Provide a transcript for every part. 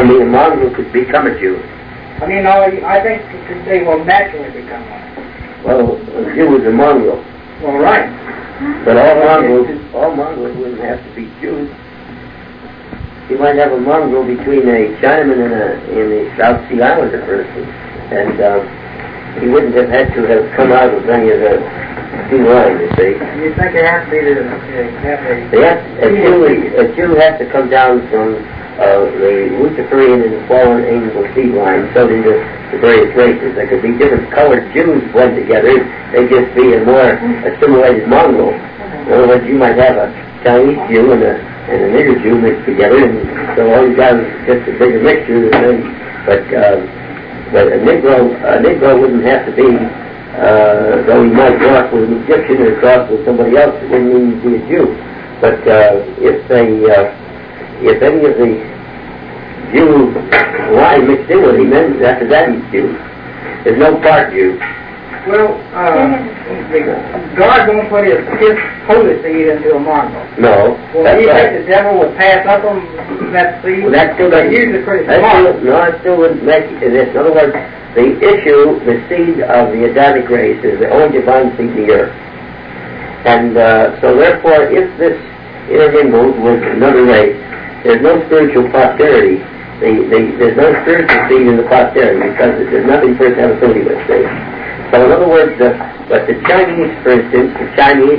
mean, a mongrel could become a Jew. I mean, I think they will naturally become one. Well, a Jew is a mongrel. Well, right. But all mongrels wouldn't have to be Jews. You might have a mongrel between a Chinaman and a South Sea Islander person, and he wouldn't have had to have come out of any of the sea line, you see. You think it has to be a Jew has to come down from the Luciferian and fallen angel seed line sewed into the various races. There could be different colored Jews blend together. They'd just be a more assimilated mongrel. In other words, you might have a Chinese Jew and a nigger Jew mixed together, and so all you got is just a bigger mixture. But a Negro wouldn't have to be, though he might cross with an Egyptian or cross with somebody else, it wouldn't mean he'd be a Jew. But if any of the Jew line mixed in with him, then after that he's Jew. There's no part Jew. Well, God won't put his holy seed into a mongrel. No. Well, you think the devil would pass up on that seed? Well, that still doesn't. Usually pretty smart. No, it still wouldn't make this. In other words, the seed of the Adamic race is the only divine seed in the earth. And so therefore, if this intermingled with another race, there's no spiritual posterity. There's no spiritual seed in the posterity because there's nothing for it to have affinity with. See? So in other words, but the Chinese, for instance, or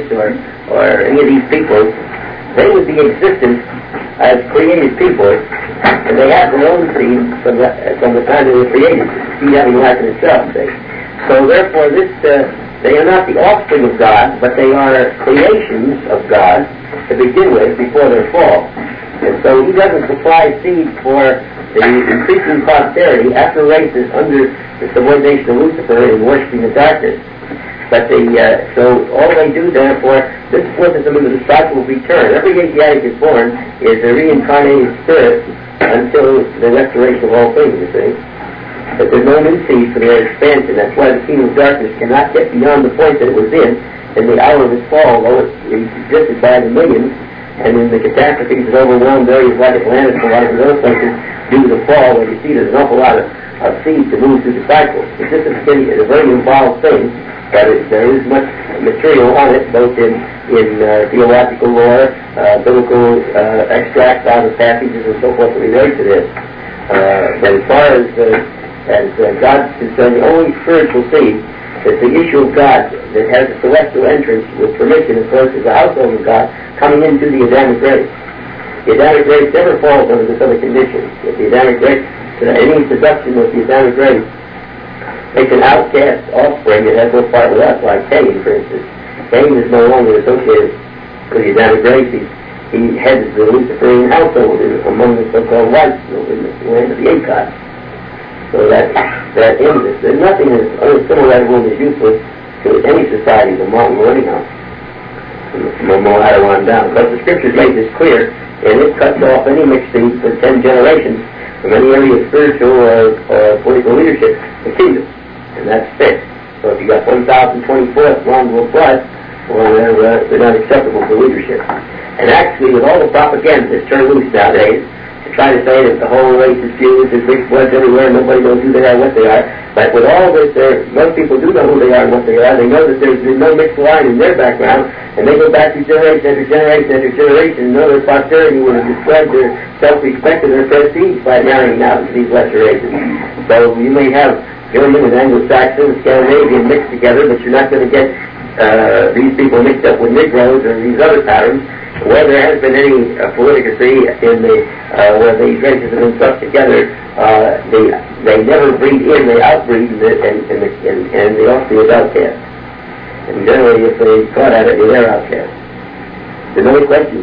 any of these people, they would be existent as created people, and they have their own seed from the time they were created, seed having life in itself. See? So therefore, they are not the offspring of God, but they are creations of God to begin with before their fall. And so he doesn't supply seed for the increasing posterity after races under the subordination of Lucifer and worshiping the darkness. But so all they do, therefore, this forces them into the cycle of return. Every Asiatic is born is a reincarnated spirit until the restoration of all things, you see. But there's no new seed for their expansion. That's why the kingdom of darkness cannot get beyond the point that it was in the hour of its fall, though it existed by the millions. And in the catastrophes that overwhelmed areas like Atlantis and a lot of other places due to the fall, where you see there's an awful lot of seeds to move through the cycle. It's just a very involved thing, but there is much material on it, both in theological lore, biblical extracts out of passages and so forth that relate to this. But as far as God's concerned, the only spiritual seed is the issue of God that has a celestial entrance with permission, of course, is the household of God coming into the Adamic race. The Adamic race never falls under this other condition. If the Adamic race, any seduction with the Adamic race, makes an outcast offspring that has no part with us, like Cain, for instance. Cain is no longer associated with the Adamic race. He heads the Luciferian household among the so-called whites in the land of the Akots. So that ends it. There's nothing as unassimilatable and as useless to any society as a mongrel anyhow. From Moab on down. Because the scriptures make this clear, and it cuts off any mixed seed for 10 generations from any area of spiritual or political leadership the kingdom. And that's fixed. So if you got 1,024 mongrel blood, well, they're not acceptable for leadership. And actually, with all the propaganda that's turned loose nowadays, try to say that the whole race is Jews, there's mixed bloods everywhere, nobody knows who they are, what they are. But with all this, most people do know who they are and what they are. They know that there's no mixed line in their background, and they go back to generation after generation after generation, and know their posterity would have destroyed their self-respect and their prestige by marrying out to these lesser races. So you may have German and Anglo-Saxon and Scandinavian mixed together, but you're not going to get these people mixed up with Negroes or these other patterns. Where there has been any politicacy in where these races have been thrust together, they never breed in, they outbreed, and the offspring is outcast. And generally, if they caught at it, they're outcast. There's no question.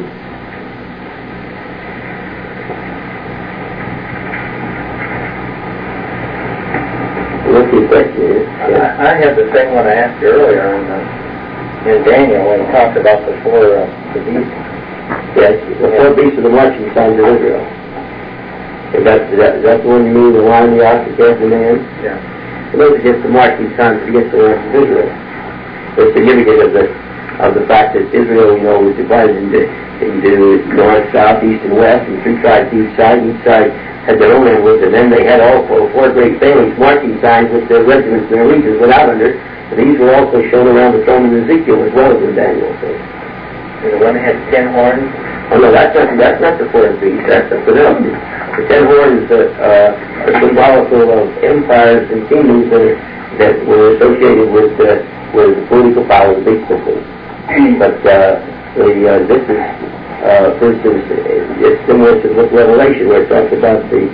What's your question? I had the same one I asked you earlier in Daniel when he talked about the beasts. Yes, the four beasts of the marching sons of Israel. Is that the one you mean, the lion, the ox, the calf, and the man? Yeah. So those are just the marching sons against the rest of Israel. The significance of the of the fact that Israel, was divided into north, south, east, and west, and 3 tribes each side. Each side had their own language, and then they had also 4 great families marching signs with their regiments and their legions went out under. And these were also shown around the throne in Ezekiel as well as in Daniel. So. And the one had 10 horns. Oh no, that's not the 4th beast. That's the fidelity. The 10 horns are symbolical of empires and kingdoms that were associated with the political power of the big system. But this is, for instance, it's similar to the book of Revelation, where it talks about the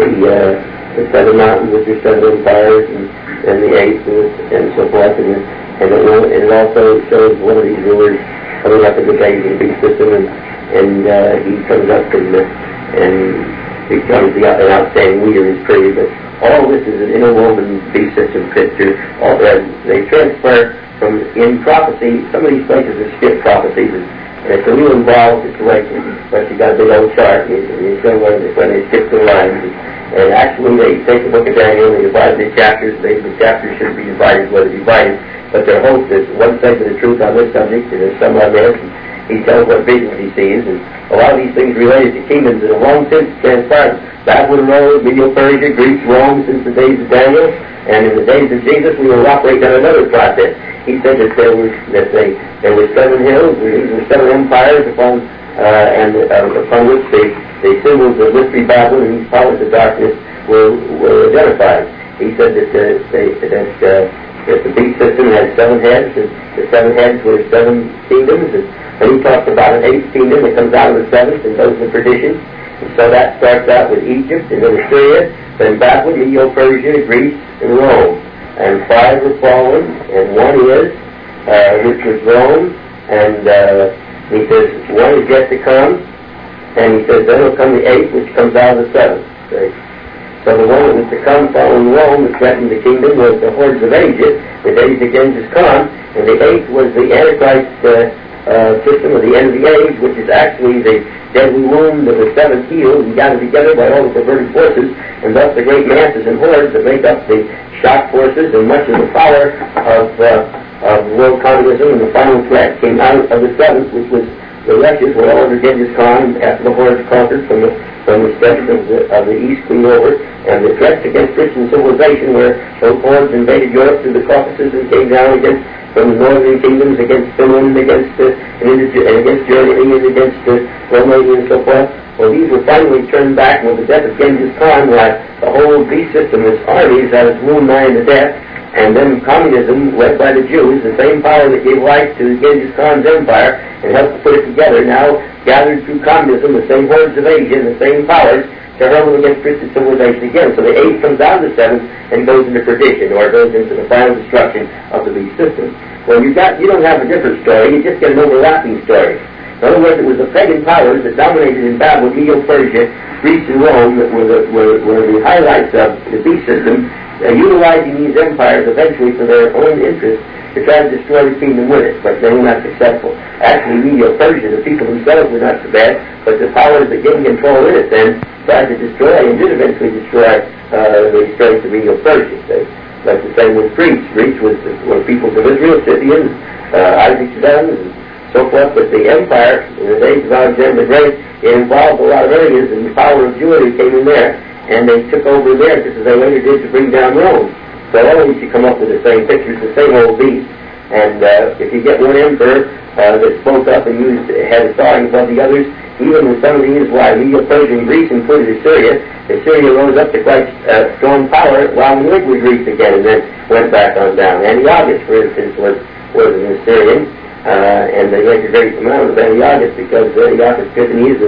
7 mountains, which are 7 empires, and the 8th, and so forth. And it also shows one of these rulers coming up in the days of the big system, and he comes up and becomes an outstanding leader in his period. But all this is an interwoven beast system picture. They transfer from in prophecy. Some of these places are skip prophecies, and it's a real involved situation. But you got a big old chart, and you show when they skip the lines. And actually, they take the book of Daniel and they divide the chapters. The chapters should be divided, whether divided. But their hope is one segment of truth on this subject, and there's some on this. He tells what visions he sees, and a lot of these things related to kingdoms that have long since transpired. Babylon rose, Medo-Persia, Greece, Rome, since the days of Daniel, and in the days of Jesus, we will operate on another process. He said that there were 7 hills, these were 7 empires upon which the symbols of mystery Babylon and these powers of darkness were identified. He said that the beast system had 7 heads, and the 7 heads were 7 kingdoms, and he talks about an 8th kingdom that comes out of the 7th and goes to perdition. And so that starts out with Egypt, and then Assyria, then Babylon, Medo-Persia, Greece, and Rome. And 5 were fallen, and 1 is, which was Rome, and he says 1 is yet to come, and he says then will come the 8th, which comes out of the 7th. Okay? So the one that was to come following Rome, that threatened the kingdom, was the hordes of Asia, the days of Genghis Khan, and the 8th was the Antichrist system of the end of the age, which is actually the deadly wound of the 7 healed and gathered together by all the perverted forces, and thus the great masses and hordes that make up the shock forces and much of the power of world communism. And the final threat came out of the 7th, which was the Russians were all under Genghis Khan after the hordes conquered from the steppes of the east came over, and the threats against Christian civilization where those hordes invaded Europe through the Caucasus and came down against from the northern kingdoms, against Finland, against Germany, and against Romania and so forth. Well, these were finally turned back with the death of Genghis Khan, while the whole beast system, its armies, had its wound nigh to death. And then communism, led by the Jews, the same power that gave life to Genghis Khan's empire and helped to put it together, now gathered through communism, the same hordes of Asia and the same powers, to hurl against Christian civilization again. So the 8th comes out of the 7th and goes into perdition, or goes into the final destruction of the beast system. Well, you don't have a different story, you just get an overlapping story. In other words, it was the pagan powers that dominated in Babylon, Medo-Persia, Greece, and Rome that were the highlights of the beast system, utilizing these empires eventually for their own interests to try to destroy the kingdom with it, but they were not successful. Actually, Medo-Persia, the people themselves were not so bad, but the powers that gained control in it then tried to destroy and did eventually destroy the strength of Medo-Persia. Like the same with Greece. Greece were peoples of Israel, Scythians, Isaac's sons, and so forth. But the empire, in the days of Alexander the Great, it involved a lot of areas, and the power of Jewry came in there, and they took over there just as they later did to bring down Rome. So always you come up with the same pictures, the same old beast. And if you get one emperor that spoke up and had authority above the others, even with some of these, why Medo-Persia and Greece included Assyria rose up to quite strong power while in liquid Greece again, and then went back on down. Antiochus, for instance, was an Assyrian, and they make a great amount of Antiochus because Antiochus Epiphanes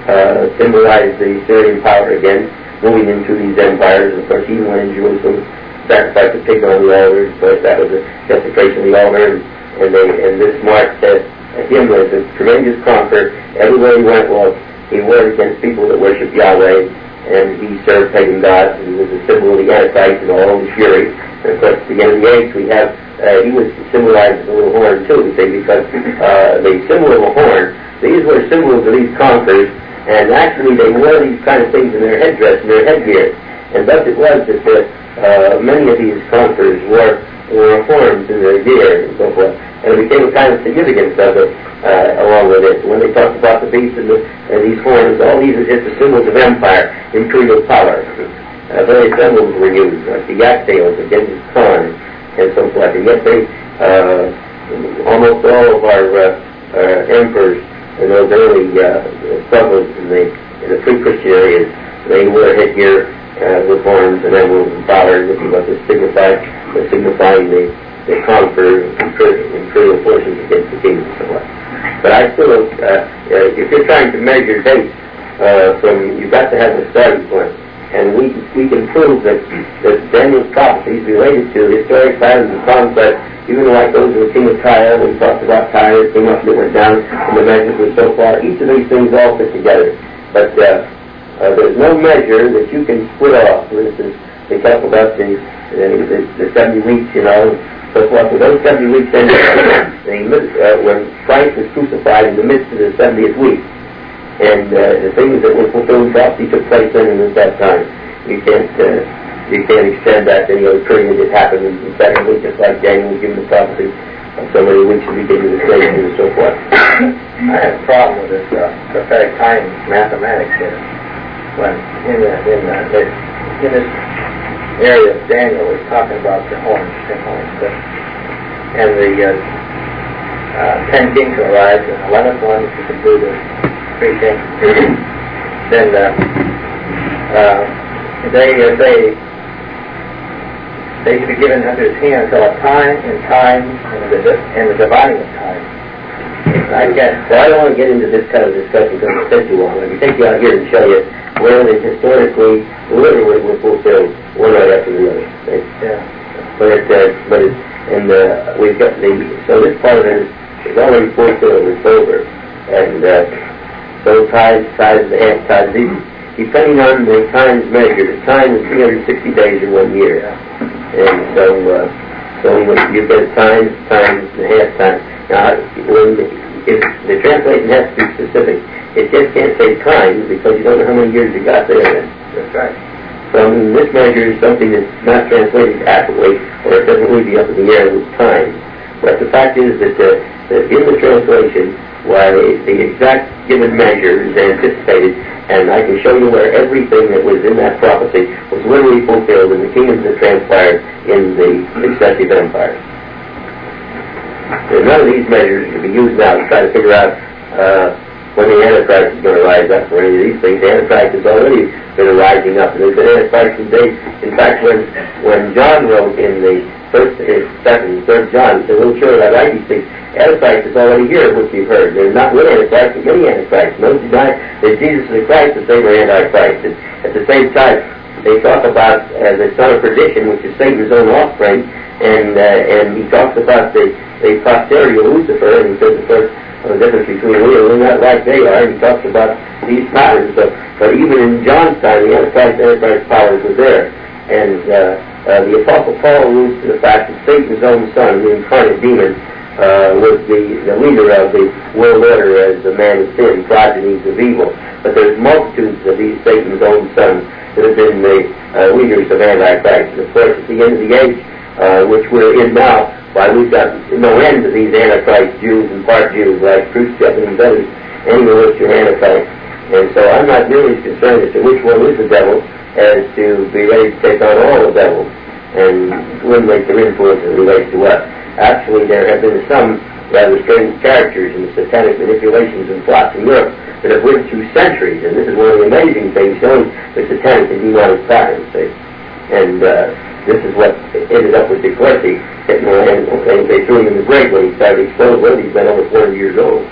symbolized the Assyrian power again, moving into these empires. And of course, he went in Jerusalem, sacrificed a pig on the altar. Of course, that was a desecration of the altar, and this marked him as a tremendous conqueror. Everywhere he went, he warred against people that worshiped Yahweh, and he served pagan gods, and he was a symbol of the Antichrist and all his fury. And of course, at the end of the age, we have, he was symbolized as a little horn too, you see, because the symbol of a horn, these were symbols of these conquerors, and actually they wore these kind of things in their headdress and their headgear. And thus it was that many of these conquerors wore horns in their gear and so forth. and it became a kind of significance of it along with it. When they talked about the beast and these horns, all these are just the symbols of empire, imperial power. Various symbols were used, like the yak tails, the Genghis Khan, and so forth. And yet they, almost all of our emperors in those early struggles in the pre-Christian areas, they wore headgear with horns and emblems and flowers, which is what this signifying the conquer imperial forces against the kingdom and so on. But I still don't, if you're trying to measure dates you've got to have a starting point. And we can prove that Daniel's prophecies related to historic patterns of conquest, even like those of the king of Tyre, when he talked about Tyre, it came up and it went down, and the measures were so far. Each of these things all fit together. But there's no measure that you can split off. For instance, they talk about the 70 weeks, so forth. With those 70 weeks ended when Christ was crucified in the midst of the 70th week. And the things that were fulfilled in prophecy took place then and at that time. You can't extend that to any other period that happened in the second week, just like Daniel was given the prophecy of so many weeks at the beginning of the slave and so forth. I have a problem with this prophetic time mathematics here. When in this area of Daniel, we're talking about the horns, 10 horns, and the 10 kings arrived, and 11th one to conclude the 3 kings. Then they should be given under his hand until a time and the dividing of time. Well, I don't want to get into this kind of discussion because it's taking too long. Let me take you out here and show you where they historically, literally were fulfilled one right after the other. Right? Yeah. We've got so this part of it is already fulfilled. It's over, and those tides, the half tides, depending on the times measured. The time is 360 days in 1 year, and so you've got times, and half times. Now, if the translation has to be specific, it just can't say times because you don't know how many years you got there. That's right. So this measure is something that's not translated accurately, or it doesn't really be up in the air with time. But the fact is that in the translation, while the exact given measure is anticipated, and I can show you where everything that was in that prophecy was literally fulfilled in the kingdoms that transpired in the successive empires. None of these measures can be used now to try to figure out when the Antichrist is going to rise up for any of these things. The Antichrist has already been rising up. And there's been Antichrist today. In fact, when John wrote in the third John, the little children I write these things, Antichrist is already here, which you've heard. There's not one Antichrist, but many Antichrists. No deny that Jesus is the Christ, the same Antichrist. And at the same time, they talk about the son of perdition, which is Satan's own offspring, and he talks about the posterity of Lucifer, and he says, of course, the difference between we and we're not like they are, and he talks about these patterns. But even in John's time, the Antichrist powers were there. And the Apostle Paul alludes to the fact that Satan's own son, the incarnate demon, was the leader of the world order as the man of sin, progenies of evil. But there's multitudes of these Satan's own sons that have been the leaders of Antichrist. And of course, at the end of the age, which we're in now, why we've got no end to these Antichrist Jews and part Jews like Khrushchev and these others, any of which are Antichrist. And so I'm not nearly as concerned as to which one is the devil as to be ready to take on all the devils and eliminate their influence as it relates to us. Actually, there have been some rather strange characters in the satanic manipulations and plots in Europe that have lived through centuries, and this is one of the amazing things showing the satanic and demonic patterns. And this is what ended up with de Clercq hitting the hand, and they threw him in the grave when he started to explode. Well, he's been over 400 years old.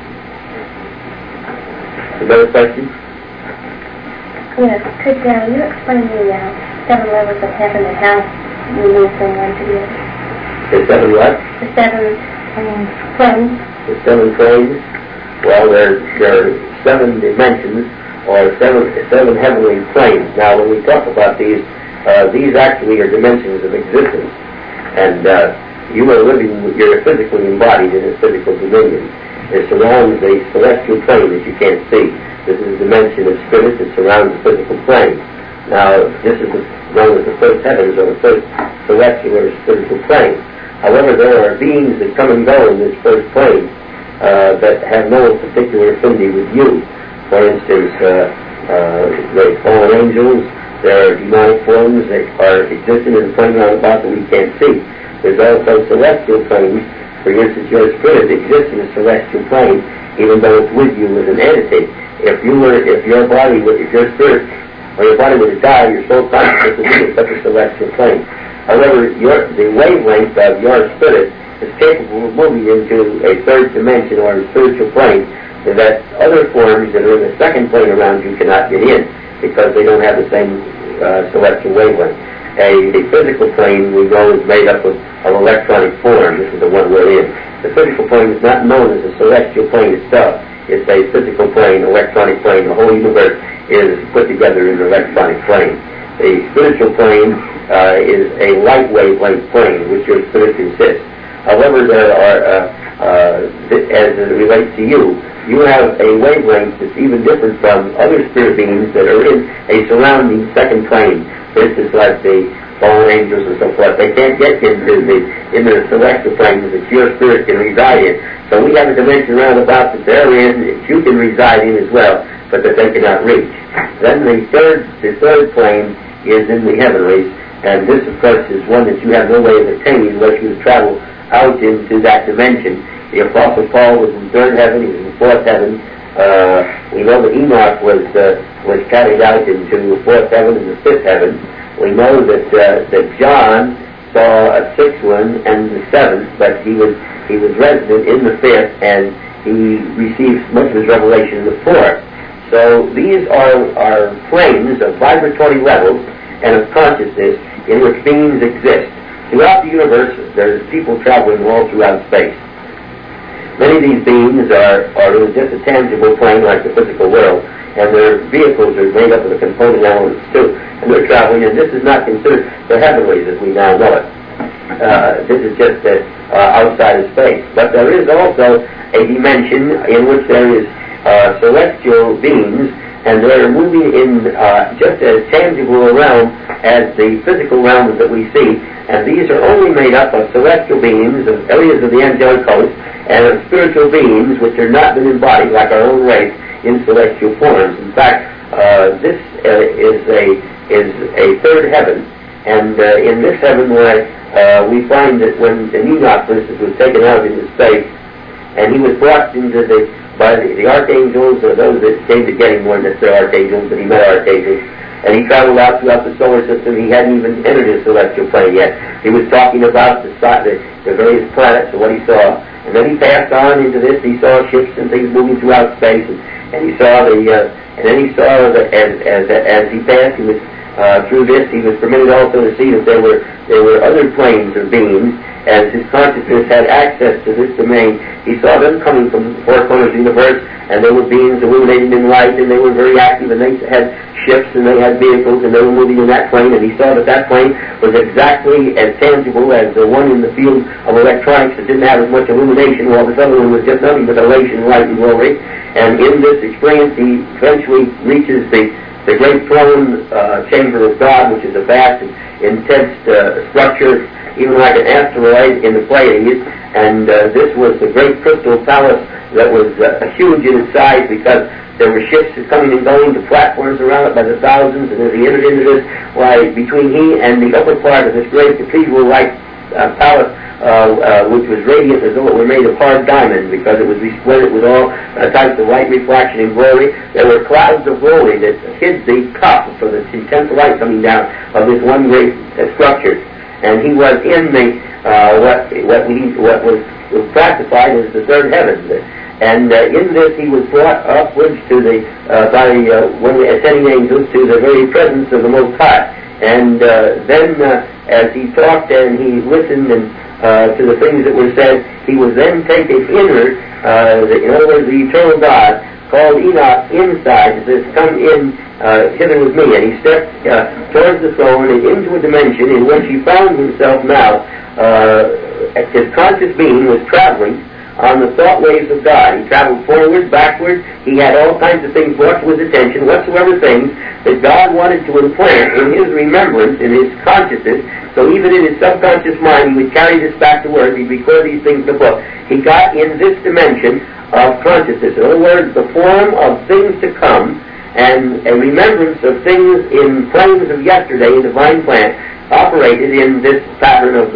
Another question? Yes. Could you explain the 7 levels of heaven and how you move from one to the other? The 7 what? The 7 planes. The 7 planes? Well, there are 7 dimensions, or seven heavenly planes. Now, when we talk about these actually are dimensions of existence, and you are you're physically embodied in this physical dominion. It surrounds a celestial plane that you can't see. This is a dimension of spirit that surrounds the physical plane. Now, this is known as the first heavens, or the first celestial or spiritual plane. However, there are beings that come and go in this first plane that have no particular affinity with you. For instance, the fallen angels, there are demonic forms that are existing in the plane round about that we can't see. There's also celestial planes. For instance, your spirit exists in a celestial plane, even though it's with you as an entity. If your spirit or your body were to die, your soul consciousness would be in such a celestial plane. However, the wavelength of your spirit is capable of moving into a third dimension or a spiritual plane that other forms that are in the second plane around you cannot get in because they don't have the same celestial wavelength. A physical plane, we know, is made up of electronic form. This is the one we're in. The physical plane is not known as a celestial plane itself. It's a physical plane, electronic plane. The whole universe is put together in an electronic plane. The spiritual plane is a light wavelength plane, which your spirit consists. However, there are, as it relates to you, you have a wavelength that's even different from other spirit beings that are in a surrounding second plane. For instance, like the fallen angels and so forth. They can't get into the celestial plane that your spirit can reside in. So we have a dimension round about that they're in, that you can reside in as well, but that they cannot reach. Then the third plane is in the heavenlies, and this, of course, is one that you have no way of attaining unless you travel out into that dimension. The Apostle Paul was in third heaven, he was in fourth heaven. We know that Enoch was carried out into the fourth heaven and the fifth heaven. We know that John saw a sixth one and the seventh, but he was resident in the fifth, and he received much of his revelation in the fourth. So these are planes of vibratory levels and of consciousness in which beings exist. Throughout the universe, there's people traveling all throughout space. Many of these beings are in just a tangible plane like the physical world, and their vehicles are made up of the component elements too, and they're traveling, and this is not considered the heavenlies as we now know it. This is just outside of space. But there is also a dimension in which there is celestial beings, and they're moving in just as tangible a realm as the physical realms that we see, and these are only made up of celestial beings, of areas of the angelic host, and of spiritual beings which are not been embodied like our own race in celestial forms. In fact, this is a third heaven, and in this heaven where we find that when Enoch, for instance, was taken out into space, and he was brought into by the archangels, or those that came to get him weren't necessarily archangels, but he met archangels, and he traveled out throughout the solar system. He hadn't even entered his celestial plane yet. He was talking about the various planets and what he saw. And then he passed on into this. He saw ships and things moving throughout space, and he saw and then he saw that as he passed, he was through this. He was permitted also to see that there were other planes or beings. As his consciousness had access to this domain, he saw them coming from the four corners of the universe, and they were beings illuminated in light, and they were very active, and they had ships, and they had vehicles, and they were moving in that plane, and he saw that plane was exactly as tangible as the one in the field of electronics that didn't have as much illumination, while this other one was just nothing but elation, light, and glory. And in this experience, he eventually reaches the great throne chamber of God, which is a vast and intense structure, even like an asteroid in the Pleiades, and this was the great crystal palace that was huge in its size because there were ships coming and going to platforms around it by the thousands, and as he entered into this, between he and the upper part of this great cathedral-like palace, which was radiant as though it were made of hard diamond because it was resplendent with all types of light, refraction, and glory. There were clouds of glory that hid the top for the intense light coming down of this one great structure. And he was in what was classified as the third heaven. And in this he was brought upwards to by one of the ascending angels to the very presence of the Most High. And then as he talked and he listened to the things that were said, he was then taken inward, in other words, the eternal God, called Enoch inside, says, "Come in hither with me." And he stepped towards the throne and into a dimension in which he found himself now, his conscious being was traveling on the thought waves of God. He traveled forward, backward. He had all kinds of things brought to his attention, whatsoever things that God wanted to implant in his remembrance, in his consciousness. So even in his subconscious mind, he would carry this back to earth. He'd record these things in the book. He got in this dimension of consciousness. In other words, the form of things to come and a remembrance of things in planes of yesterday in divine plan operated in this pattern of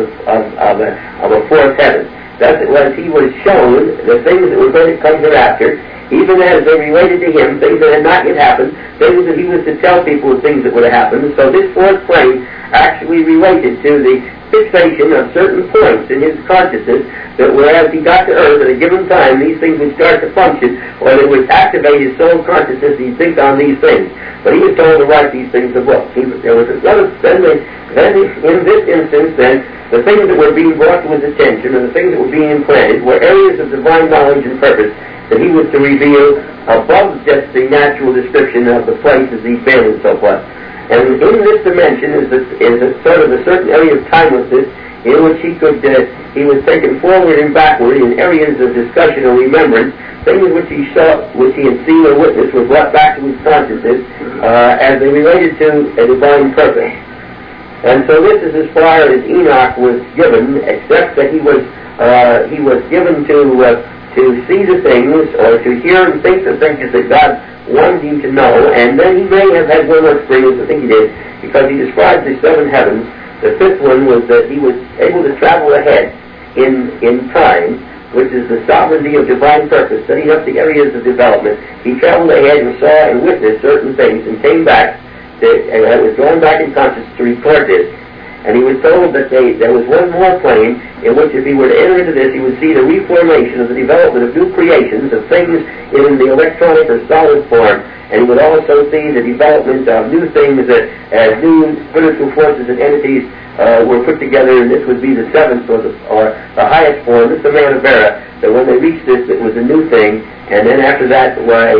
a fourth heaven. Thus it was he was shown the things that were going to come hereafter, even as they related to him, things that had not yet happened, things that he was to tell people of things that would have happened. So this fourth plane actually related to the fixation of certain points in his consciousness that whereas he got to earth at a given time, these things would start to function, or they would activate his soul consciousness, he'd think on these things. But he was told to write these things in the book. There was another, then in this instance, then, the things that were being brought to his attention and the things that were being implanted were areas of divine knowledge and purpose that he was to reveal above just the natural description of the places he'd been and so forth. And in this dimension is a sort of a certain area of timelessness in which he was taken forward and backward in areas of discussion or remembrance. Things which he saw, which he had seen or witnessed, were brought back to his consciousness as they related to a divine purpose. And so this is as far as Enoch was given, except that he was given to see the things or to hear and think the things that God wanted him to know, and then he may have had one more experience, I think he did, because he described the seven heavens. The fifth one was that he was able to travel ahead in time, which is the sovereignty of divine purpose, setting up the areas of development. He traveled ahead and saw and witnessed certain things and came back, and was drawn back in consciousness to record this. And he was told that there was one more plane in which if he were to enter into this, he would see the reformation of the development of new creations, of things in the electronic or solid form. And he would also see the development of new things as new spiritual forces and entities were put together, and this would be the seventh or the highest form. This is the Manavera, that when they reached this, it was a new thing. And then after that,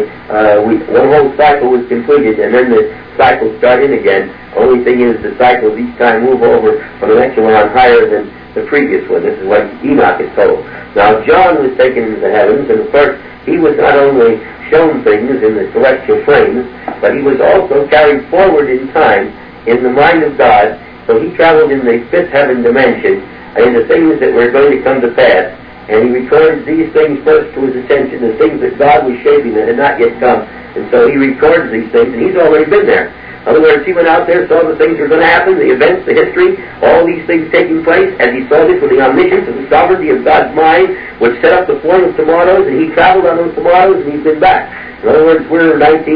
one whole cycle was completed, and then the cycle started again. Only thing is the cycles each time move over from the next one on higher than the previous one. This is what Enoch is told. Now John was taken into the heavens, and of course he was not only shown things in the celestial planes, but he was also carried forward in time in the mind of God. So he traveled in the fifth heaven dimension in the things that were going to come to pass. And he recorded these things first to his attention, the things that God was shaping that had not yet come. And so he records these things, and he's already been there. In other words, he went out there, saw the things that were going to happen, the events, the history, all these things taking place, and he saw this with the omniscience and the sovereignty of God's mind, which set up the form of tomorrows, and he traveled on those tomorrows, and he's been back. In other words, we're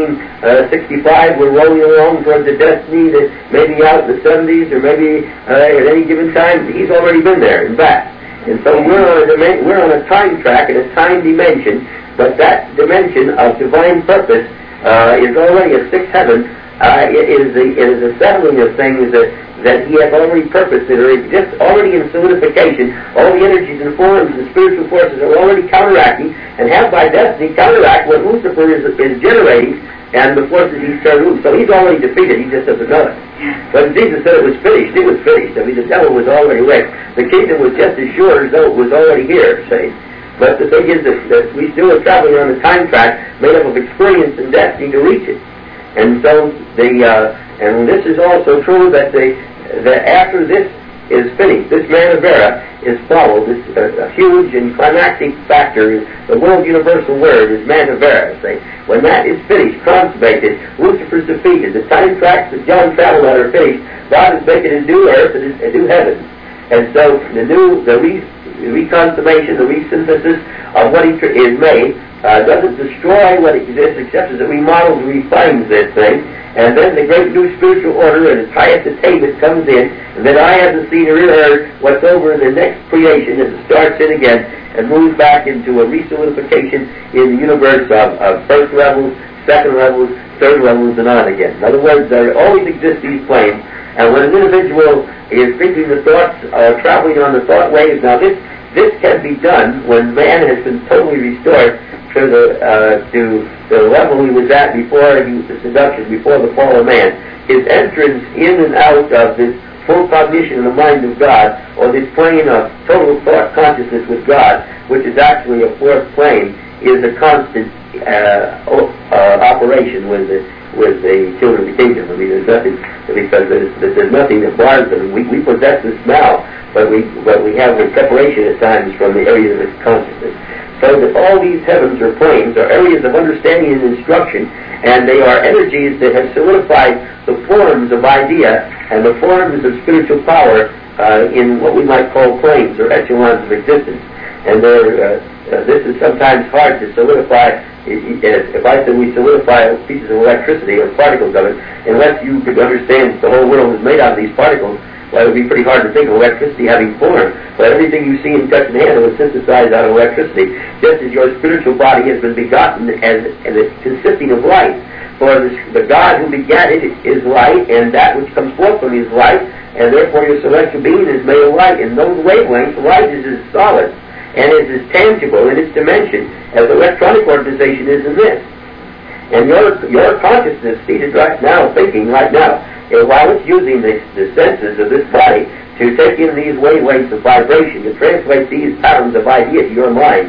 1965, we're rolling along towards the destiny that may be out in the 70s, or maybe at any given time. He's already been there and back. And so we're on a time track and a time dimension, but that dimension of divine purpose is already a sixth heaven. It is a settling of things that he has already purposed, that are exist already in solidification. All the energies and forms and spiritual forces are already counteracting, and have by destiny counteract what Lucifer is generating, and the forces he's turned loose. So he's already defeated, he just doesn't know it. But Jesus said it was finished. It was finished. I mean, the devil was already wrecked. The kingdom was just as sure as though it was already here, say. But the thing is that we still are traveling on a time track made up of experience and destiny to reach it. And so and this is also true that after this is finished, this Manavera is followed. This a huge and climactic factor is the world universal word is Manavera. When that is finished, consummated, Lucifer's defeated, the time tracks that John traveled on are finished, God is making a new earth and a new heaven. And so the reconsummation, the resynthesis of what is made doesn't destroy what exists, except as it remodels and refines this thing. And then the great new spiritual order and its highest attainment comes in, and then I haven't seen or heard what's over in the next creation as it starts in again and moves back into a resolidification in the universe of first levels, second levels, third levels, and on again. In other words, there always exist these planes, and when an individual is thinking the thoughts, traveling on the thought waves, now this can be done when man has been totally restored to the level he was at before the seduction, before the fall of man. His entrance in and out of this full cognition in the mind of God, or this plane of total thought consciousness with God, which is actually a fourth plane, is a constant operation with the children of the kingdom. I mean, there's nothing, because there's nothing that bars them. We possess this now, but we have a separation at times from the areas of its consciousness. So that all these heavens or planes are areas of understanding and instruction, and they are energies that have solidified the forms of idea and the forms of spiritual power in what we might call planes or echelons of existence. And this is sometimes hard to solidify. If I said we solidify pieces of electricity or particles of it, unless you could understand the whole world is made out of these particles, well, it would be pretty hard to think of electricity having form. But everything you see and touch and handle is synthesized out of electricity, just as your spiritual body has been begotten as consisting of light. For the God who begat it is light, and that which comes forth from it is light, and therefore your celestial being is made of light. In those wavelengths, light is as solid and is as tangible in its dimension as the electronic organization is in this. And your consciousness seated right now, thinking right now, while it's using the senses of this body to take in these wavelengths of vibration, to translate these patterns of idea to your mind,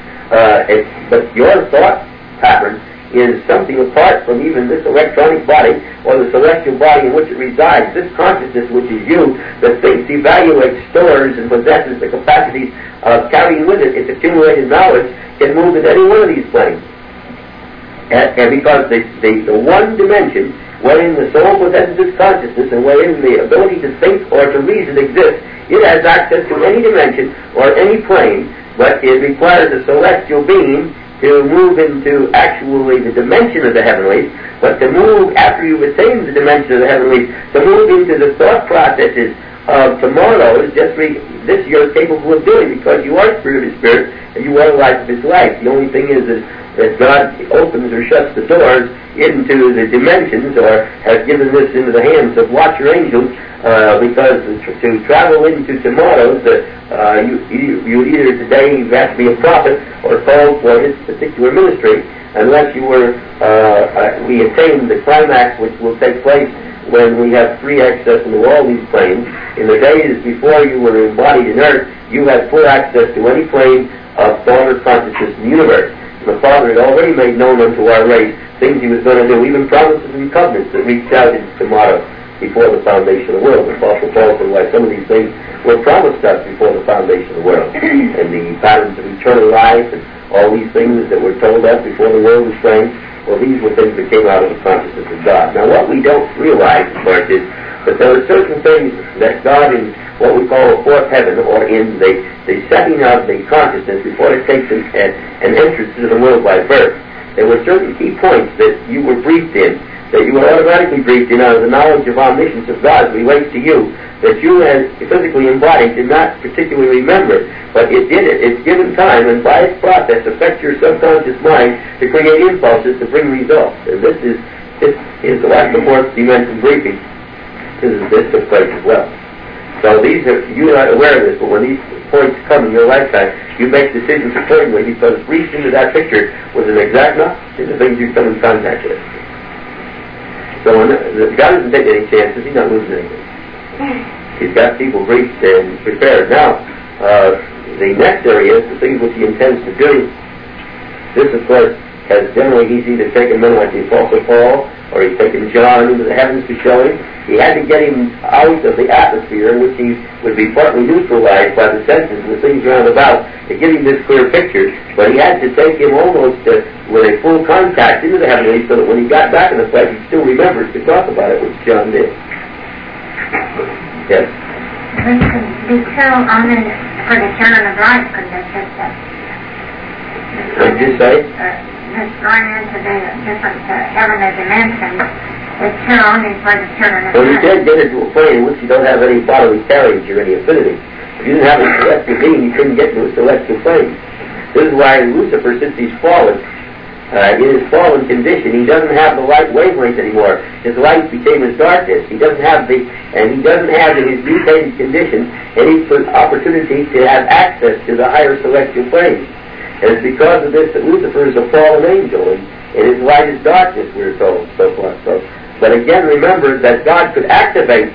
but your thought pattern is something apart from even this electronic body or the celestial body in which it resides. This consciousness, which is you, that thinks, evaluates, stores, and possesses the capacities of carrying with it its accumulated knowledge, can move into any one of these planes. And because the one dimension wherein the soul possesses its consciousness and wherein the ability to think or to reason exists, it has access to any dimension or any plane, but it requires a celestial being to move into actually the dimension of the heavenlies, but to move, after you've attained the dimension of the heavenlies, to move into the thought processes of tomorrow is this you're capable of doing, because you are spirit of spirit and you are life of his life. The only thing is that God opens or shuts the doors into the dimensions, or has given this into the hands of watcher angels, because to travel into tomorrows, you either today have to be a prophet or called for his particular ministry, unless we attain the climax, which will take place when we have free access into all these planes. In the days before you were embodied in earth, you had full access to any plane of thought or consciousness in the universe. The Father had already made known unto our race things he was going to do, even promises and covenants that reached out into tomorrow before the foundation of the world. The Apostle Paul said, why some of these things were promised us before the foundation of the world. And the patterns of eternal life and all these things that were told us before the world was framed, well, these were things that came out of the consciousness of God. Now, what we don't realize, of course, is that there are certain things that God, in what we call a fourth heaven, or in the setting of the consciousness before it takes an entrance into the world by birth, there were certain key points that you were briefed in, that you were automatically briefed in out of the knowledge of omniscience of God relates to you, that you as physically embodied did not particularly remember, but it did it. It's given time, and by its process affects your subconscious mind to create impulses to bring results. And this is like the fourth dimension briefing. This took place as well. So you're not aware of this, but when these points come in your lifetime, you make decisions accordingly, because briefed into that picture was an exact knowledge of the things you come in contact with. So God doesn't take any chances. He's not losing anything. He's got people briefed and prepared. Now, the next area is the things which he intends to do. This, of course, he's either taken men like the Apostle Paul, or he's taken John into the heavens to show him. He had to get him out of the atmosphere, in which he would be partly neutralized by the senses and the things around about, to give him this clear picture. But he had to take him almost with a full contact into the heavenlies, so that when he got back in the flesh, he still remembered to talk about it, which John did. Yes? We could be so honored for the children of life, could they just What did you say? Just going into the different heavenly dimensions, it's too only for the children of life. Well, you can't get into a plane in which you don't have any bodily carriage or any affinity. If you didn't have a celestial being, you couldn't get to a celestial plane. This is why Lucifer, since he's fallen, in his fallen condition, he doesn't have the light wavelength anymore. His light became his darkness. He doesn't have in his mutated condition any opportunity to have access to the higher celestial planes. And it's because of this that Lucifer is a fallen angel, and his light is darkness, we're told, so forth. But again, remember that God could activate this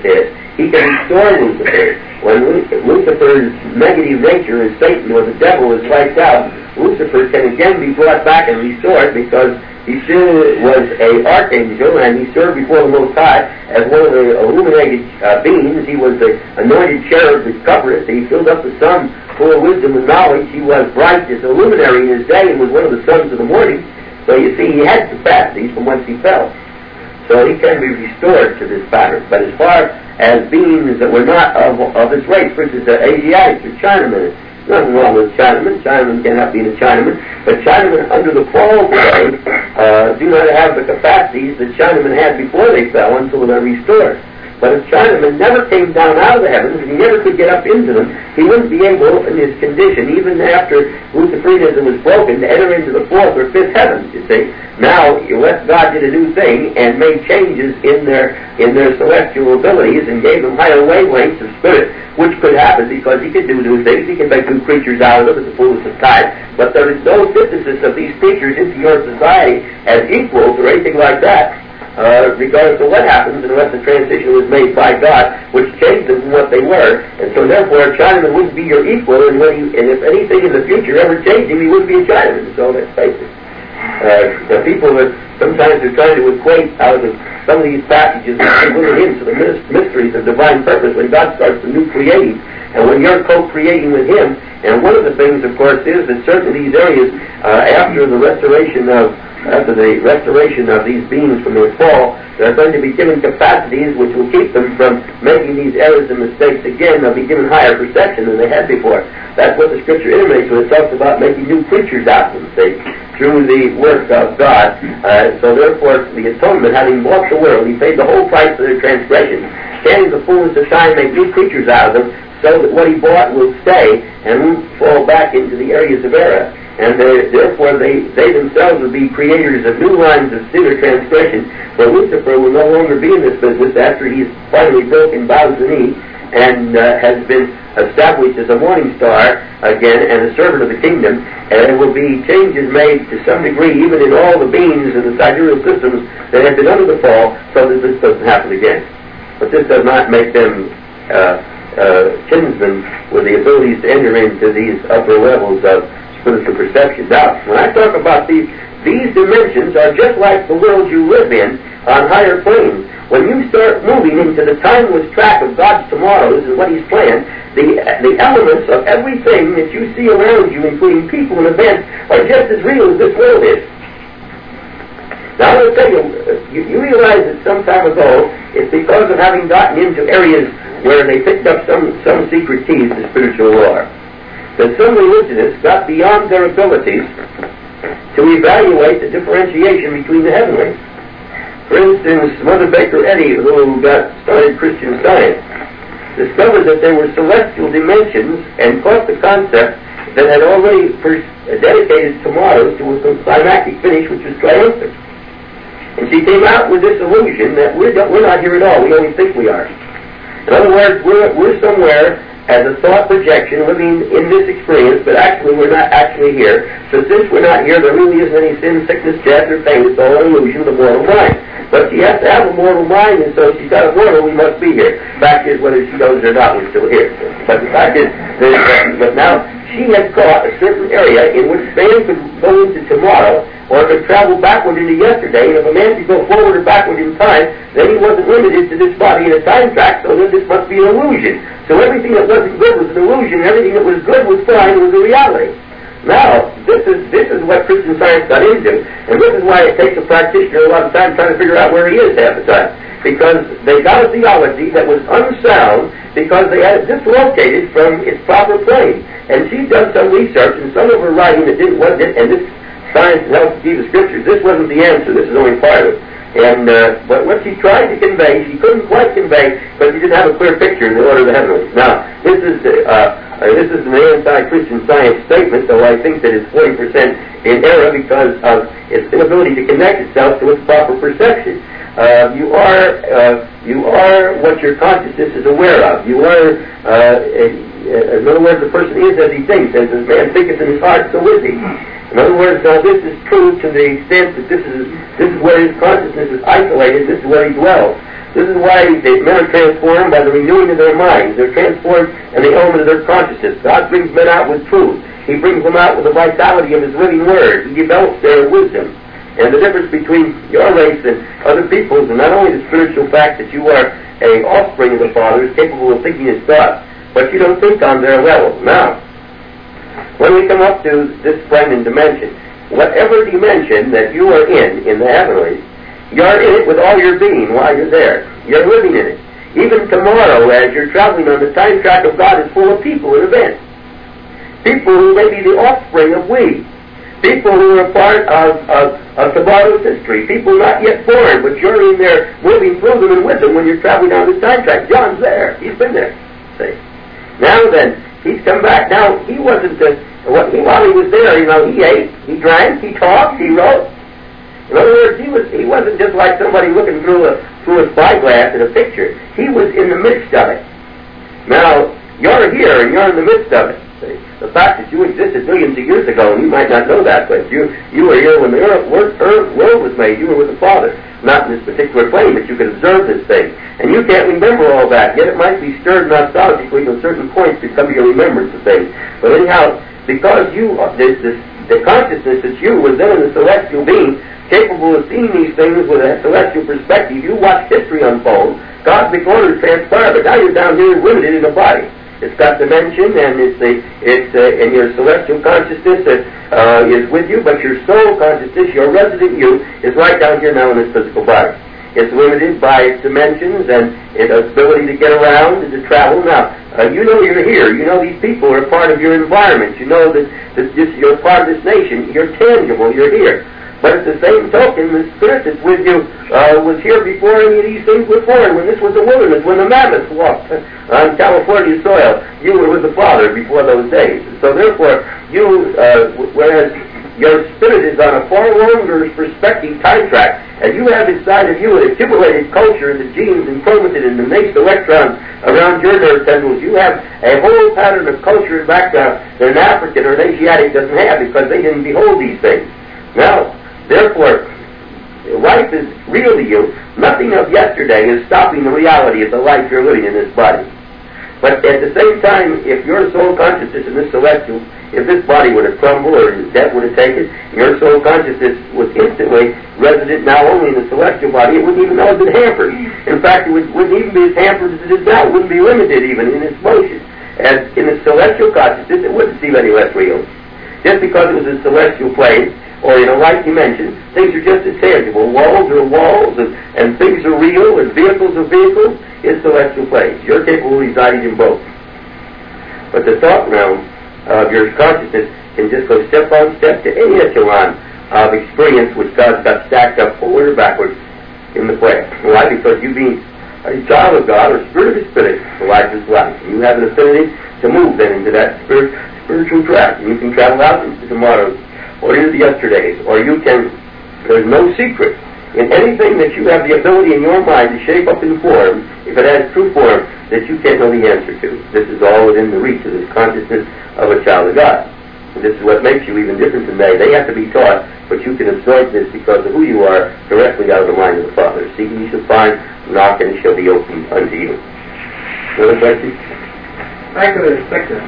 He can restore Lucifer. When Lucifer's negative nature as Satan or the devil is wiped out, Lucifer can again be brought back and restored because he still was an archangel and he served before the Most High as one of the illuminated beings. He was the anointed cherub that covered it. He filled up the sun full of wisdom and knowledge. He was bright as a luminary in his day and was one of the sons of the morning. So you see, he had capacities from whence he fell. So he can be restored to this pattern. But as far as beings that were not of his race, for instance, Asiatics or Chinamen, nothing wrong with Chinamen. Chinamen cannot be a Chinaman. But Chinamen under the fall today do not have the capacities that Chinamen had before they fell until they're restored. But if Chinaman never came down out of the heavens, and he never could get up into them, he wouldn't be able, in his condition, even after Luciferianism was broken, to enter into the fourth or fifth heavens, you see. Now, God did a new thing and made changes in their celestial abilities and gave them higher wavelengths of spirit, which could happen because he could do new things. He can make new creatures out of them at the fullness of time. But there is no synthesis of these creatures into your society as equals or anything like that. Regardless of what happens, unless the transition was made by God, which changed them from what they were, and so therefore a Chinaman wouldn't be your equal, and if anything in the future ever changed him, he wouldn't be a Chinaman. So let's face it. The people that sometimes are trying to equate out of some of these passages with little hints of the mysteries of divine purpose when God starts the new creating, and when you're co-creating with Him. And one of the things, of course, is that certain of these areas, after the restoration of these beings from their fall, they're going to be given capacities which will keep them from making these errors and mistakes again. They'll be given higher perception than they had before. That's what the Scripture intimates when it talks about making new creatures out of them, see, through the work of God. So therefore, the atonement, having bought the world, He paid the whole price for their transgression, can in the fullness of time make new creatures out of them, so that what He bought will stay and won't fall back into the areas of error. And therefore they themselves will be creators of new lines of sin or transgression, for Lucifer will no longer be in this business after he's finally broken bows the knee and has been established as a morning star again and a servant of the kingdom. And there will be changes made to some degree even in all the beings in the sidereal systems that have been under the fall, so that this doesn't happen again. But this does not make them kinsmen with the abilities to enter into these upper levels of spiritual perception. Now, when I talk about these dimensions are just like the world you live in on higher planes. When you start moving into the timeless track of God's tomorrows and what He's planned, the elements of everything that you see around you, including people and events, are just as real as this world is. Now, I want to tell you, you realize that some time ago, it's because of having gotten into areas where they picked up some secret keys to spiritual war, that some religionists got beyond their abilities to evaluate the differentiation between the heavenlies. For instance, Mother Baker Eddy, who started Christian Science, discovered that there were celestial dimensions and caught the concept that had already dedicated tomorrow to a climactic finish, which was triumphant. And she came out with this illusion that we're not here at all. We only think we are. In other words, we're somewhere as a thought projection living in this experience, but actually we're not actually here. So since we're not here, there really isn't any sin, sickness, death, or pain. It's all an illusion of the mortal mind. But she has to have a mortal mind, and so if she's got a mortal, we must be here. The fact is, whether she knows it or not, we're still here. But the fact is, but now she has caught a certain area in which man could go into tomorrow, or could travel backward into yesterday, and if a man could go forward or backward in time, then he wasn't limited to this body in a time track, so then this must be an illusion. So everything that wasn't good was an illusion, everything that was good was fine, was a reality. Now, this is what Christian Science got into, and this is why it takes a practitioner a lot of time trying to figure out where he is half the time. Because they got a theology that was unsound, because they had it dislocated from its proper plane. And she's done some research, and some of her writing that wasn't, and this Science and Help to Keep the Scriptures, this wasn't the answer, this is only part of it. And but what she tried to convey, she couldn't quite convey, because she didn't have a clear picture in the order of the heavenlies. Now, this is an anti-Christian Science statement, though I think that it's 40% in error because of its inability to connect itself to its proper perception. You are what your consciousness is aware of. You are In other words, the person is as he thinks. As a man thinketh in his heart, so is he. In other words, now this is true to the extent that this is where his consciousness is isolated. This is where he dwells. This is why men are transformed by the renewing of their minds. They're transformed in the element of their consciousness. God brings men out with truth. He brings them out with the vitality of His living Word. He develops their wisdom. And the difference between your race and other people's, and not only the spiritual fact that you are an offspring of the Father, is capable of thinking His thoughts, but you don't think on their level. Now, when we come up to this plane and dimension, whatever dimension that you are in the heavenlies, you're in it with all your being while you're there. You're living in it. Even tomorrow, as you're traveling on the time track of God, is full of people and events. People who may be the offspring of we. People who are part of tomorrow's history. People not yet born, but you're in there moving through them and with them when you're traveling on this time track. John's there. He's been there. See? Now then, he's come back. Now, he wasn't while he was there, he ate, he drank, he talked, he wrote. In other words, he wasn't just like somebody looking through a spyglass at a picture. He was in the midst of it. Now, you're here and you're in the midst of it. See? The fact that you existed millions of years ago, and you might not know that, but you were here when the world was made. You were with the Father, not in this particular plane, but you could observe this thing. And you can't remember all that, yet it might be stirred nostalgically to certain points to come to your remembrance of things. But anyhow, because the consciousness that you was then in the celestial being, capable of seeing these things with a celestial perspective, you watch history unfold. Cosmic order transpire, but now you're down here limited in a body. It's got dimension, and and your celestial consciousness that is with you, but your soul consciousness, your resident you, is right down here now in this physical body. It's limited by its dimensions and its ability to get around and to travel. Now, you know you're here. You know these people are part of your environment. You know that you're part of this nation. You're tangible. You're here. But at the same token, the Spirit that's with you was here before any of these things were born. When this was a wilderness, when the mammoths walked on California soil, you were with the Father before those days. So therefore, whereas your Spirit is on a far longer perspective time track, and you have inside of you an accumulated culture, the genes and chromatin and the innate electrons around your nerve tendrils, you have a whole pattern of culture and background that an African or an Asiatic doesn't have because they didn't behold these things. Now, therefore, life is real to you. Nothing of yesterday is stopping the reality of the life you're living in this body. But at the same time, if your soul consciousness in this celestial, if this body were to crumble or death were to take it, your soul consciousness was instantly resident now only in the celestial body, it wouldn't even know it's been hampered. In fact, it wouldn't even be as hampered as it is now. It wouldn't be limited even in its motion. As in the celestial consciousness, it wouldn't seem any less real. Just because it was a celestial plane, or in a light dimension, things are just as tangible. Walls are walls, and things are real, and vehicles are vehicles. It's celestial planes. You're capable of residing in both. But the thought realm of your consciousness can just go step on step to any echelon of experience which God's got stacked up forward or backwards in the plane. Why? Because you being a child of God or spirit of His Spirit, life is life. You have an affinity to move then into that spiritual track. And you can travel out into tomorrow's or into the yesterdays, or you can, there's no secret in anything that you have the ability in your mind to shape up in form, if it has true form, that you can't know the answer to. This is all within the reach of this consciousness of a child of God. And this is what makes you even different than they. They have to be taught, but you can absorb this because of who you are directly out of the mind of the Father. Seeking you shall find, knock and it shall be opened unto you. Another question? Back to the section.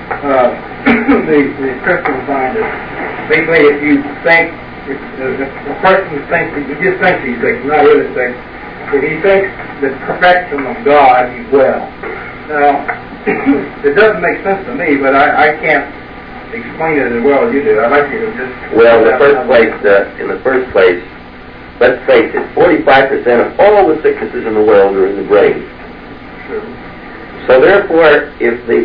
The Christian mind is basically if you think, if a person thinks, if he just thinks these things, not really thinks, if he thinks the perfection of God, he's well. Now, it doesn't make sense to me, but I can't explain it as well as you do. I'd like you to just... Well, in the first place, let's face it, 45% of all the sicknesses in the world are in the brain. Sure. So therefore, if but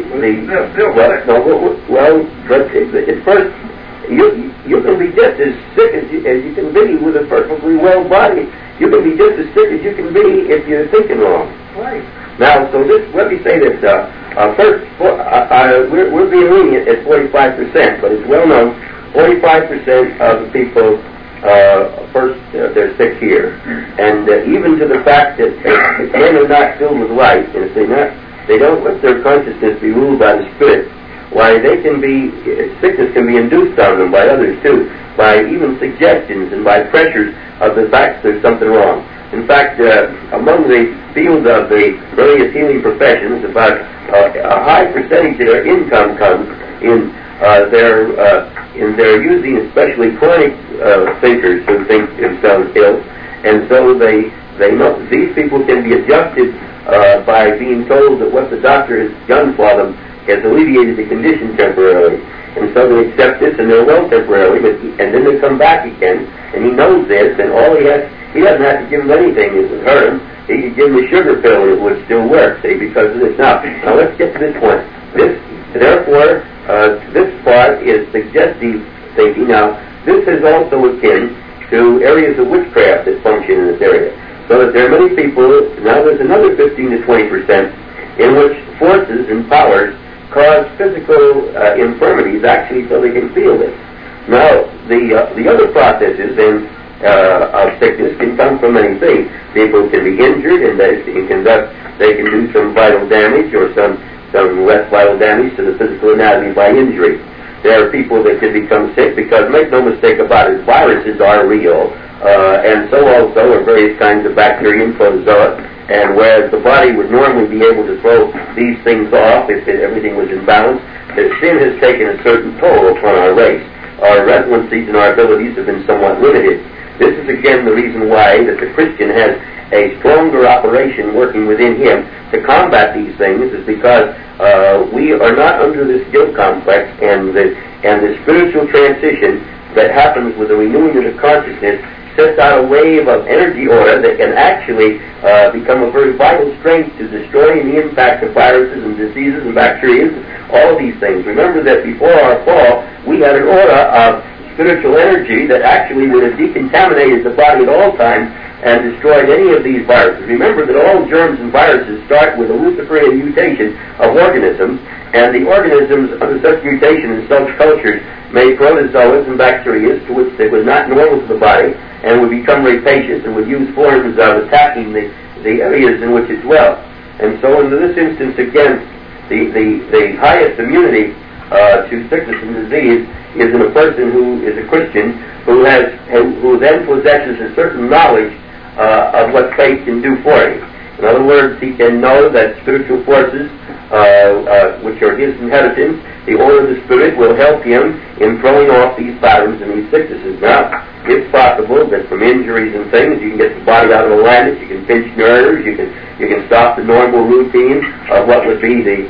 at first, you can be just as sick as you can be with a perfectly well body. You can be just as sick as you can be if you're thinking wrong. Right. Now, so let me say this. First, we're being lenient at 45%, but it's well known 45% of the people they're sick here, and even to the fact that if men are not filled with light, and if they're not they don't let their consciousness be ruled by the Spirit, why they can be, sickness can be induced on them by others too, by even suggestions and by pressures of the fact there's something wrong. In fact, among the field of the various healing professions, about a high percentage of their income comes in their using especially chronic thinkers who think themselves ill, and so they know these people can be adjusted by being told that what the doctor has done for them has alleviated the condition temporarily. And so they accept this and they're well temporarily, and then they come back again, and he knows this, and he doesn't have to give them anything that would hurt him. He could give them a sugar pill and it would still work, see, because of this. Now let's get to this point. This part is suggestive thinking. Now, this is also akin to areas of witchcraft that function in this area. So that there are many people, now there's another 15 to 20% in which forces and powers cause physical infirmities actually so they can feel this. Now, the other processes then of sickness can come from many things. People can be injured and they can do some vital damage or some less vital damage to the physical anatomy by injury. There are people that can become sick because, make no mistake about it, viruses are real, and so also are various kinds of bacteria and protozoa, and whereas the body would normally be able to throw these things off if everything was in balance, the sin has taken a certain toll upon our race. Our relevancies and our abilities have been somewhat limited. This is again the reason why that the Christian has a stronger operation working within him to combat these things, is because we are not under this guilt complex, and the spiritual transition that happens with the renewing of the consciousness sets out a wave of energy aura that can actually become a very vital strength to destroying the impact of viruses and diseases and bacteria, all these things. Remember that before our fall, we had an aura of spiritual energy that actually would have decontaminated the body at all times and destroyed any of these viruses. Remember that all germs and viruses start with a Luciferian mutation of organisms, and the organisms under such mutation in such cultures made protozoas and bacteria to which they were not normal to the body and would become rapacious and would use forms of attacking the areas in which it dwelt. And so in this instance, again, the highest immunity to sickness and disease is in a person who is a Christian who then possesses a certain knowledge of what faith can do for him. In other words, he can know that spiritual forces, which are his inheritance, the order of the Spirit, will help him in throwing off these patterns and these sicknesses. Now, it's possible that from injuries and things, you can get the body out of alignment, you can pinch nerves, you can stop the normal routine of what would be the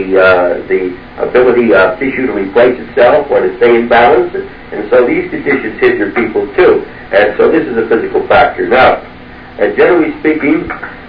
ability of tissue to replace itself or to stay in balance, and so these conditions hinder people too. And so this is a physical factor. Now, generally speaking,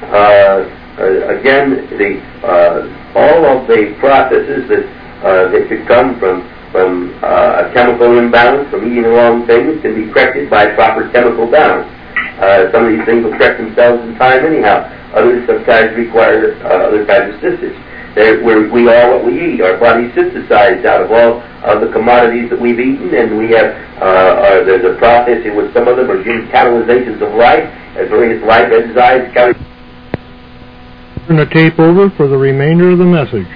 again, all of the processes that could come from a chemical imbalance, from eating the wrong things, can be corrected by proper chemical balance. Some of these things will correct themselves in time anyhow. Others sometimes require other kinds of assistance. We are what we eat. Our body's synthesized out of all of the commodities that we've eaten, and we have there's a process in which some of them are given catalyzations of life, as various life enzymes. Turn the tape over for the remainder of the message.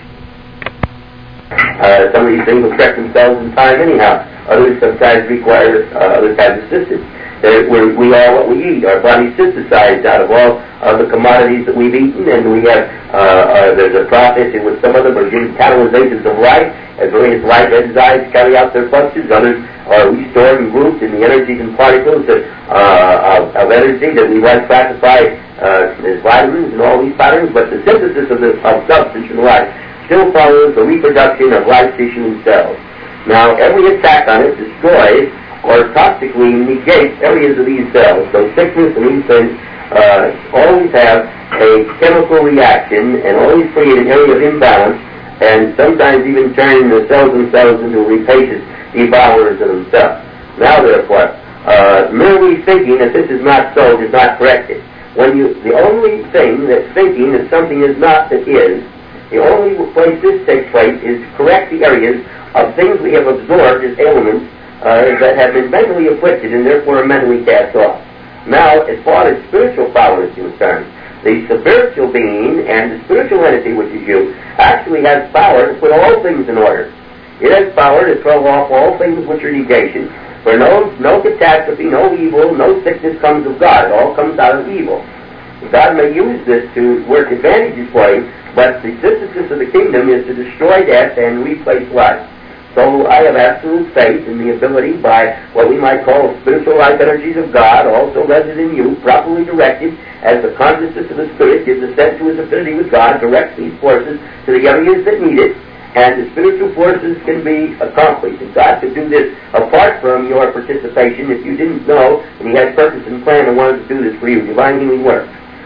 Some of these things will correct themselves in time anyhow. Others sometimes require other kinds of assistance. We are what we eat. Our body's synthesized out of all of the commodities that we've eaten, and we have there's a process in which some of them are given catalyzations of life, as various life enzymes carry out their functions. Others are restored and grouped in the energies and particles of energy that we might classify as vitamins and all these patterns. But the synthesis of substance in life still follows the reproduction of life tissue and cells. Now, every attack on it destroys or toxically negates areas of these cells. So sickness and these things always have a chemical reaction and always create an area of imbalance, and sometimes even turn the cells themselves into rapacious devourers of themselves. Now, therefore, merely thinking that this is not so does not correct it. The only thing that thinking that something is not that is, the only place this takes place is to correct the areas of things we have absorbed as ailments that have been mentally afflicted and therefore are mentally cast off. Now, as far as spiritual power is concerned, the spiritual being and the spiritual entity, which is you, actually has power to put all things in order. It has power to throw off all things which are negation. For no catastrophe, no evil, no sickness comes of God. It all comes out of evil. God may use this to work advantages for you, but the synthesis of the kingdom is to destroy death and replace life. So I have absolute faith in the ability by what we might call spiritual life energies of God, also resident in you, properly directed as the consciousness of the Spirit gives assent to his affinity with God, directs these forces to the areas that need it, and the spiritual forces can be accomplished. And God could do this apart from your participation if you didn't know and he had purpose and plan and wanted to do this for you. Divine healing work.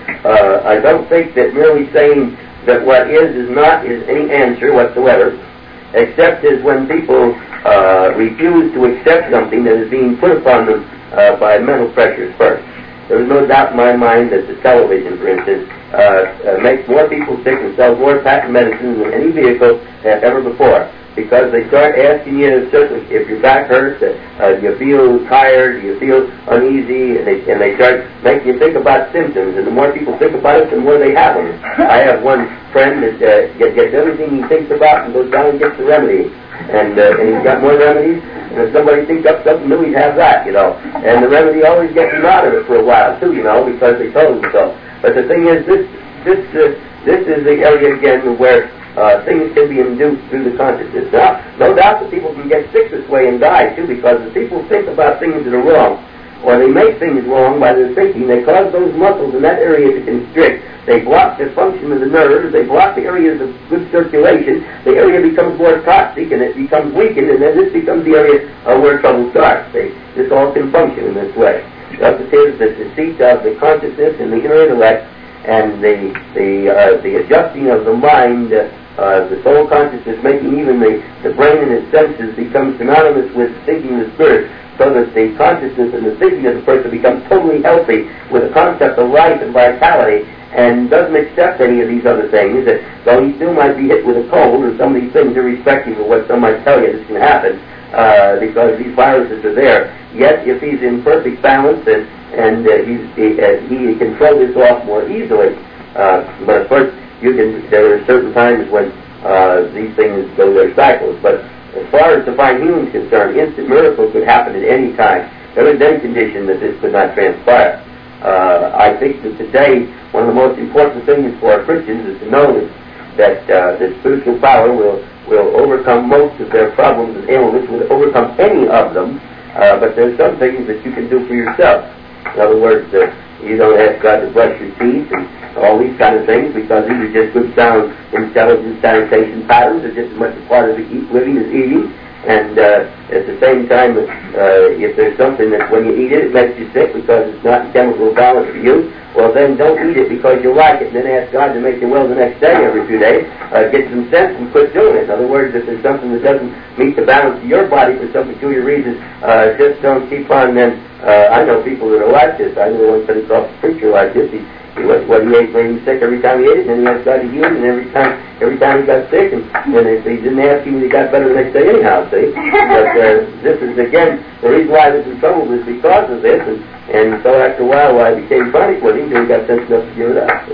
I don't think that merely saying that what is not is any answer whatsoever, except as when people refuse to accept something that is being put upon them by mental pressures first. There is no doubt in my mind that the television, for instance, makes more people sick and sells more patent medicines than any vehicle ever before, because they start asking you, certainly, if your back hurts, do you feel tired, do you feel uneasy, and they start making you think about symptoms, and the more people think about it, the more they have them. I have one friend that gets everything he thinks about and goes down and gets the remedy, and he's got more remedies, and if somebody thinks up something new, he'd have that, and the remedy always gets him out of it for a while, too, because they told him so. But the thing is, this is the area, again, where things can be induced through the consciousness. Now, no doubt that people can get sick this way and die, too, because if people think about things that are wrong, or they make things wrong by their thinking, they cause those muscles in that area to constrict. They block the function of the nerves, they block the areas of good circulation, the area becomes more toxic, and it becomes weakened, and then this becomes the area where trouble starts. This all can function in this way. Thus it is that the seat of the consciousness and the inner intellect and the adjusting of the mind, the soul consciousness, making even the brain and its senses become synonymous with thinking of the spirit, so that the consciousness and the thinking of the person becomes totally healthy with the concept of life and vitality, and doesn't accept any of these other things, that though he still might be hit with a cold or some of these things, irrespective of what some might tell you this can happen, because these viruses are there. Yet, if he's in perfect balance and he can throw this off more easily, but of course, there are certain times when these things go their cycles. But as far as divine healing is concerned, instant miracles could happen at any time. There is any condition that this could not transpire. I think that today, one of the most important things for Christians is to know that the spiritual power will overcome most of their problems and ailments, will overcome any of them, but there's some things that you can do for yourself. In other words, you don't ask God to brush your teeth and all these kind of things, because these are just good, sound, intelligent sanitation patterns. They're just as much a part of the living as eating. And at the same time, if there's something that when you eat it, it makes you sick because it's not in chemical balance for you, well then don't eat it because you like it, and then ask God to make you well the next day every few days. Get some sense and quit doing it. In other words, if there's something that doesn't meet the balance of your body for some peculiar reason, just don't keep on then. I know people that are like this. I know one Pentecostal preacher like this. He ate made him sick every time he ate it, and then he asked God to heal him, and every time he got sick, and if he didn't ask him, he got better the next day anyhow, see? But this is, again, the reason why I was in trouble was because of this, and so after a while I became chronic with him, until he got sense enough to give it up.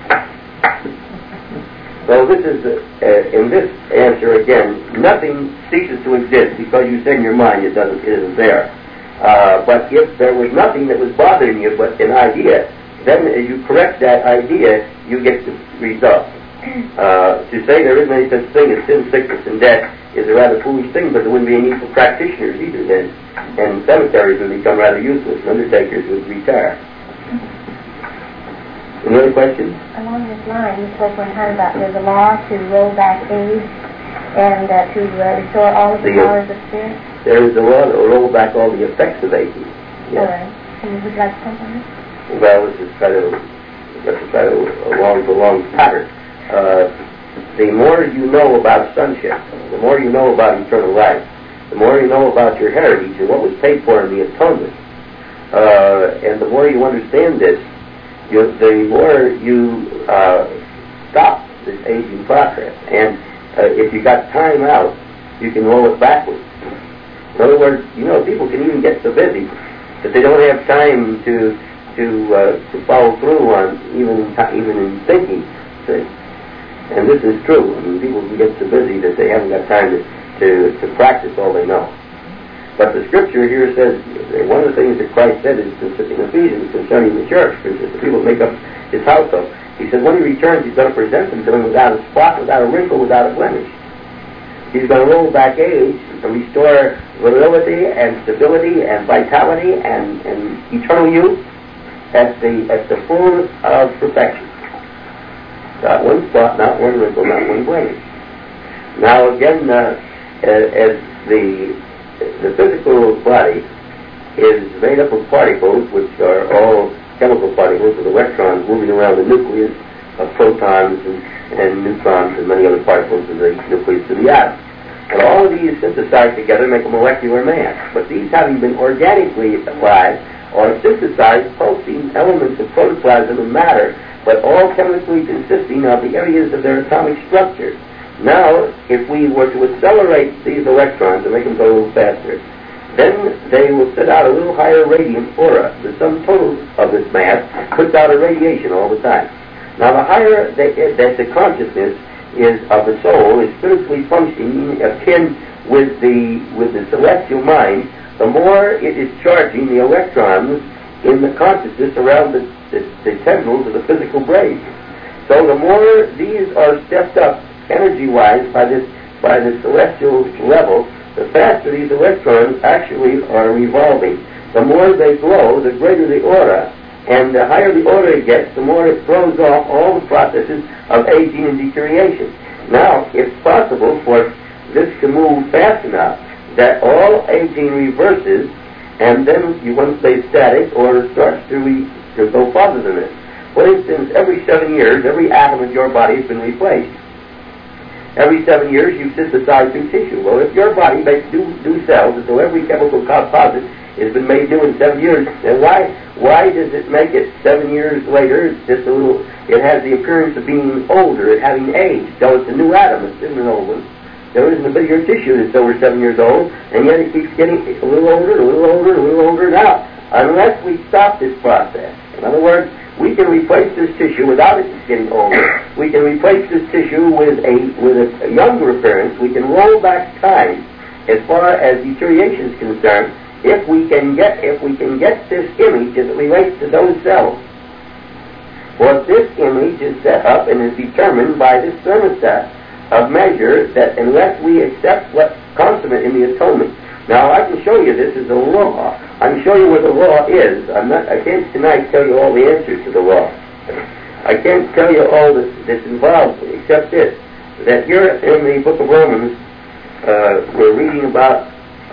So this is, in this answer again, nothing ceases to exist because you said in your mind it isn't there. But if there was nothing that was bothering you but an idea, then as you correct that idea, you get the result. To say there isn't any such thing as sin, sickness, and death is a rather foolish thing, but there wouldn't be any need for practitioners either then. And cemeteries would become rather useless, and undertakers would retire. Any other questions? Along this line, you spoke one time about there's a law to roll back age and to restore all of the powers of spirit. There is a law that will roll back all the effects of aging. Yes. All right. Would you like to comment on that? Well, this is kind of a long pattern. The more you know about sonship, the more you know about eternal life, the more you know about your heritage and what was paid for in the atonement, and the more you understand this, the more you stop this aging process. And if you got time out, you can roll it backwards. In other words, people can even get so busy that they don't have time to to follow through on even in thinking. See? And this is true. I mean, people can get so busy that they haven't got time to practice all they know. But the scripture here says, one of the things that Christ said is in Ephesians concerning the church, for instance, the people that make up his household. He said when he returns, he's going to present them to him without a spot, without a wrinkle, without a blemish. He's going to roll back age and restore virility and stability and vitality and eternal youth at the fullness of perfection. Not one spot, not one wrinkle, not one blemish. Now again, as the physical body is made up of particles, which are all chemical particles with electrons moving around the nucleus of protons and neutrons and many other particles in the nucleus of the atom. And all of these synthesized together make a molecular mass. But these, having been organically applied, are synthesized pulsing elements of protoplasm and matter, but all chemically consisting of the areas of their atomic structure. Now, if we were to accelerate these electrons and make them go a little faster, then they will set out a little higher radiant aura. The sum total of this mass puts out a radiation all the time. Now, the higher that the consciousness is of the soul is spiritually functioning akin with the celestial mind, the more it is charging the electrons in the consciousness around the tendrils of the physical brain. So the more these are stepped up energy-wise by this celestial level, the faster these electrons actually are revolving. The more they glow, the greater the aura, and the higher the aura it gets, the more it throws off all the processes of aging and deterioration. Now, it's possible for this to move fast enough that all aging reverses, and then you won't stay static or starts to go farther than this. For instance, every 7 years, every atom in your body has been replaced. Every 7 years, you synthesize new tissue. Well, if your body makes new cells, and so every chemical composite has been made new in 7 years, then why does it make it 7 years later? It's just a little. It has the appearance of being older, it having aged. So it's a new atom. It's still an old one. There isn't a bit of your tissue that's over 7 years old, and yet it keeps getting a little older, a little older, a little older now. Unless we stop this process. In other words, we can replace this tissue without it getting older. We can replace this tissue with a younger appearance. We can roll back time as far as deterioration is concerned if we can get this image as it relates to those cells. Well, this image is set up and is determined by this thermostat of measure that unless we accept what's consummate in the atonement. Now, I can show you this as a law. I can show you what the law is. I can't tonight tell you all the answers to the law. I can't tell you all that's involved except this, that here in the book of Romans, we're reading about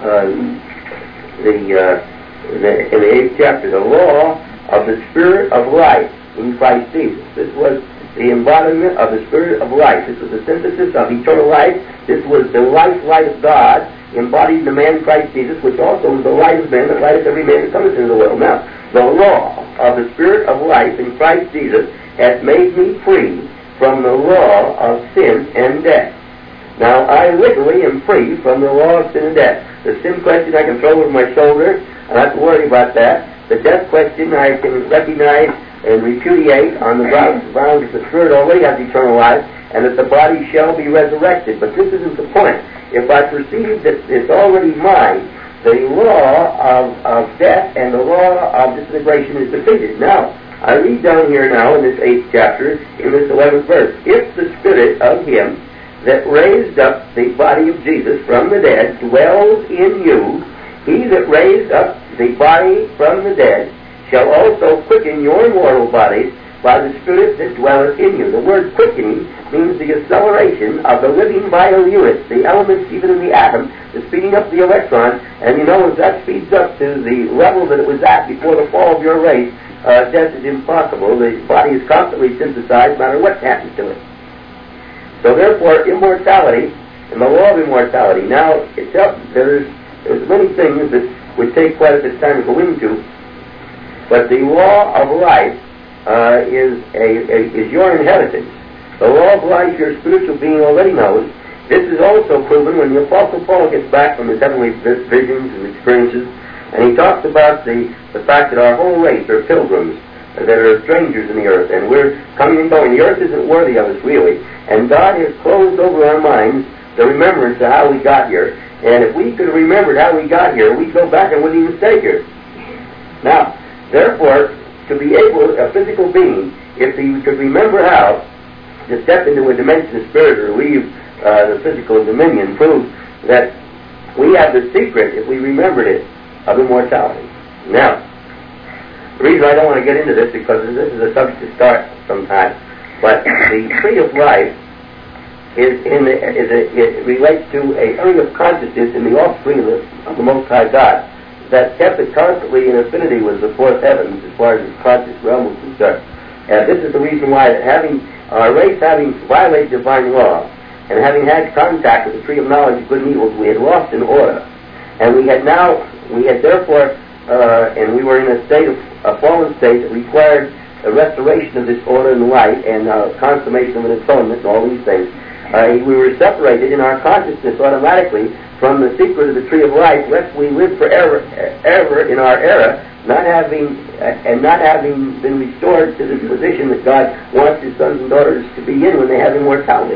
in the 8th chapter, the law of the Spirit of life in Christ Jesus. This was the embodiment of the Spirit of life. This was the synthesis of eternal life. This was the light of God embodied in the man Christ Jesus, which also is the light of men that lighteth every man that cometh into the world. Now, the law of the Spirit of life in Christ Jesus hath made me free from the law of sin and death. Now, I literally am free from the law of sin and death. The sin question I can throw over my shoulder. I don't have to worry about that. The death question I can recognize and repudiate on the grounds that the Spirit already has eternal life and that the body shall be resurrected. But this isn't the point. If I perceive that it's already mine, the law of death and the law of disintegration is defeated. Now, I read down here now in this 8th chapter, in this 11th verse, if the Spirit of Him that raised up the body of Jesus from the dead dwells in you, He that raised up the body from the dead shall also quicken your mortal bodies by the Spirit that dwelleth in you. The word quickening means the acceleration of the living vital units, the elements even in the atom, the speeding up the electron, and you know, as that speeds up to the level that it was at before the fall of your race, death is impossible. The body is constantly synthesized no matter what happens to it. So therefore, immortality, and the law of immortality, now, there's many things that would take quite a bit of time to go into, but the law of life is your inheritance. The law of life your spiritual being already knows. This is also proven when the Apostle Paul gets back from his heavenly visions and experiences And he talks about the fact that our whole race are pilgrims, that are strangers in the earth, and we're coming and going. The earth isn't worthy of us, really. And God has closed over our minds the remembrance of how we got here. And if we could have remembered how we got here, we'd go back and wouldn't even stay here. Now, therefore, to be able, a physical being, if he could remember how to step into a dimension of spirit or leave the physical dominion, proves that we have the secret, if we remembered it, of immortality. Now, the reason I don't want to get into this, because this is a subject to start sometime, but the tree of life it relates to an area of consciousness in the offspring of the Most High God that kept it constantly in affinity with the fourth heavens as far as its conscious realm was concerned. And this is the reason why our race having violated divine law and having had contact with the tree of knowledge of good and evil, we had lost in order. And we had therefore, and we were in a state of a fallen state that required a restoration of this order and light and consummation of an atonement and all these things. We were separated in our consciousness automatically from the secret of the tree of life, lest we live forever in our era, not having been restored to the position that God wants His sons and daughters to be in when they have immortality.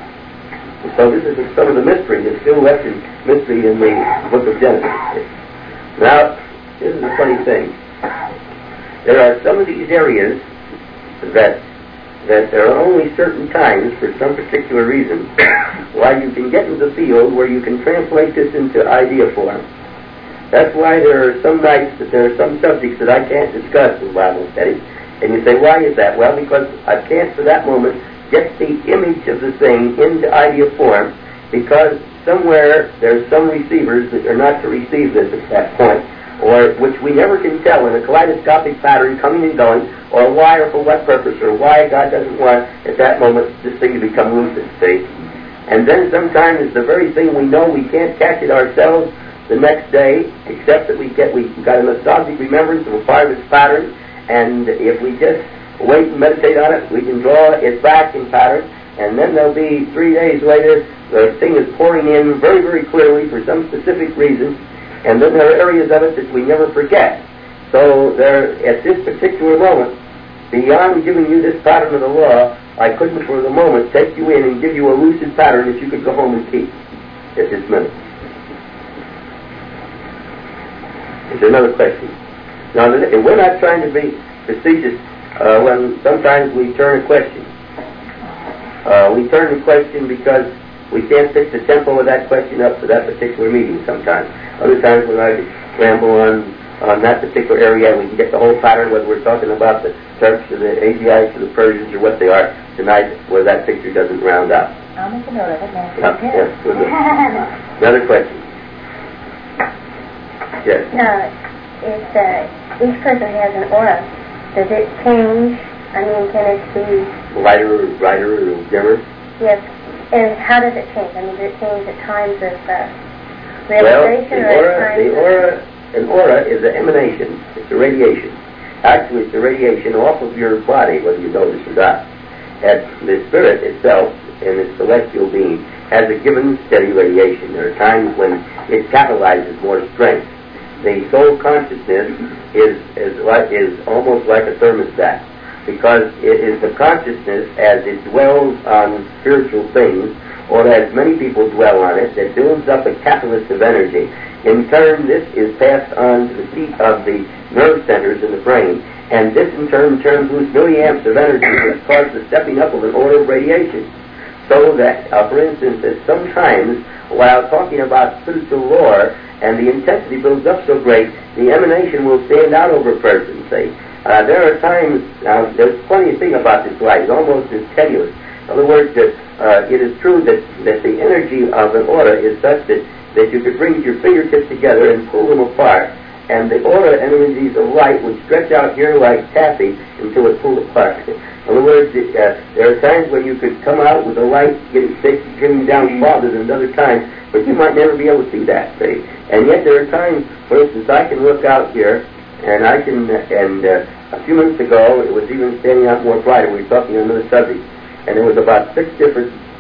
And so this is some of the mystery that's still left in mystery in the book of Genesis. Now, this is a funny thing. There are some of these areas that there are only certain times, for some particular reason, why you can get into the field where you can translate this into idea form. That's why there are some nights that there are some subjects that I can't discuss in Bible study. And you say, why is that? Well, because I can't, for that moment, get the image of the thing into idea form, because somewhere there's some receivers that are not to receive this at that point, or which we never can tell in a kaleidoscopic pattern coming and going, or why or for what purpose, or why God doesn't want at that moment this thing to become lucid, see? And then sometimes the very thing we know we can't catch it ourselves the next day, except that we've got a nostalgic remembrance of a part of its pattern, and if we just wait and meditate on it, we can draw it back in pattern, and then there'll be 3 days later, the thing is pouring in very, very clearly for some specific reason. And then there are areas of it that we never forget. So there, at this particular moment, beyond giving you this pattern of the law, I couldn't for the moment take you in and give you a lucid pattern that you could go home and keep at this minute. There's another question. Now, we're not trying to be facetious when sometimes we turn a question. We turn the question because we can't fix the tempo of that question up for that particular meeting sometimes. Other times when I ramble on that particular area, we can get the whole pattern, whether we're talking about the Turks or the Asiatics or the Persians or what they are tonight, where that picture doesn't round up. I'll make a note of it now. Yes, good. Another question. Yes. If each person has an aura, does it change? I mean, can it be lighter, brighter, or dimmer? Yes. And how does it change? I mean, does it change at times of realization an aura is an emanation. It's a radiation. Actually, it's a radiation off of your body, whether you notice or not. And the spirit itself, in its celestial being, has a given steady radiation. There are times when it catalyzes more strength. The soul consciousness is almost like a thermostat, because it is the consciousness as it dwells on spiritual things, or as many people dwell on it, that builds up a catalyst of energy. In turn, this is passed on to the seat of the nerve centers in the brain, and this in turn turns loose milliamps of energy, which causes the stepping up of an order of radiation. So that, for instance, that sometimes, while talking about spiritual lore, and the intensity builds up so great, the emanation will stand out over a person, say. There are times, there's plenty of thing about this light, it's almost as tenuous. In other words, that it is true that the energy of an aura is such that you could bring your fingertips together and pull them apart, and the aura energies of light would stretch out here like taffy until it pulled apart. In other words, there are times when you could come out with the light getting down farther than other times, but you might never be able to see that, see. And yet there are times, for instance, I can look out here, and I can, a few minutes ago, it was even standing out more brighter. We were talking on another subject, and there was about 6 different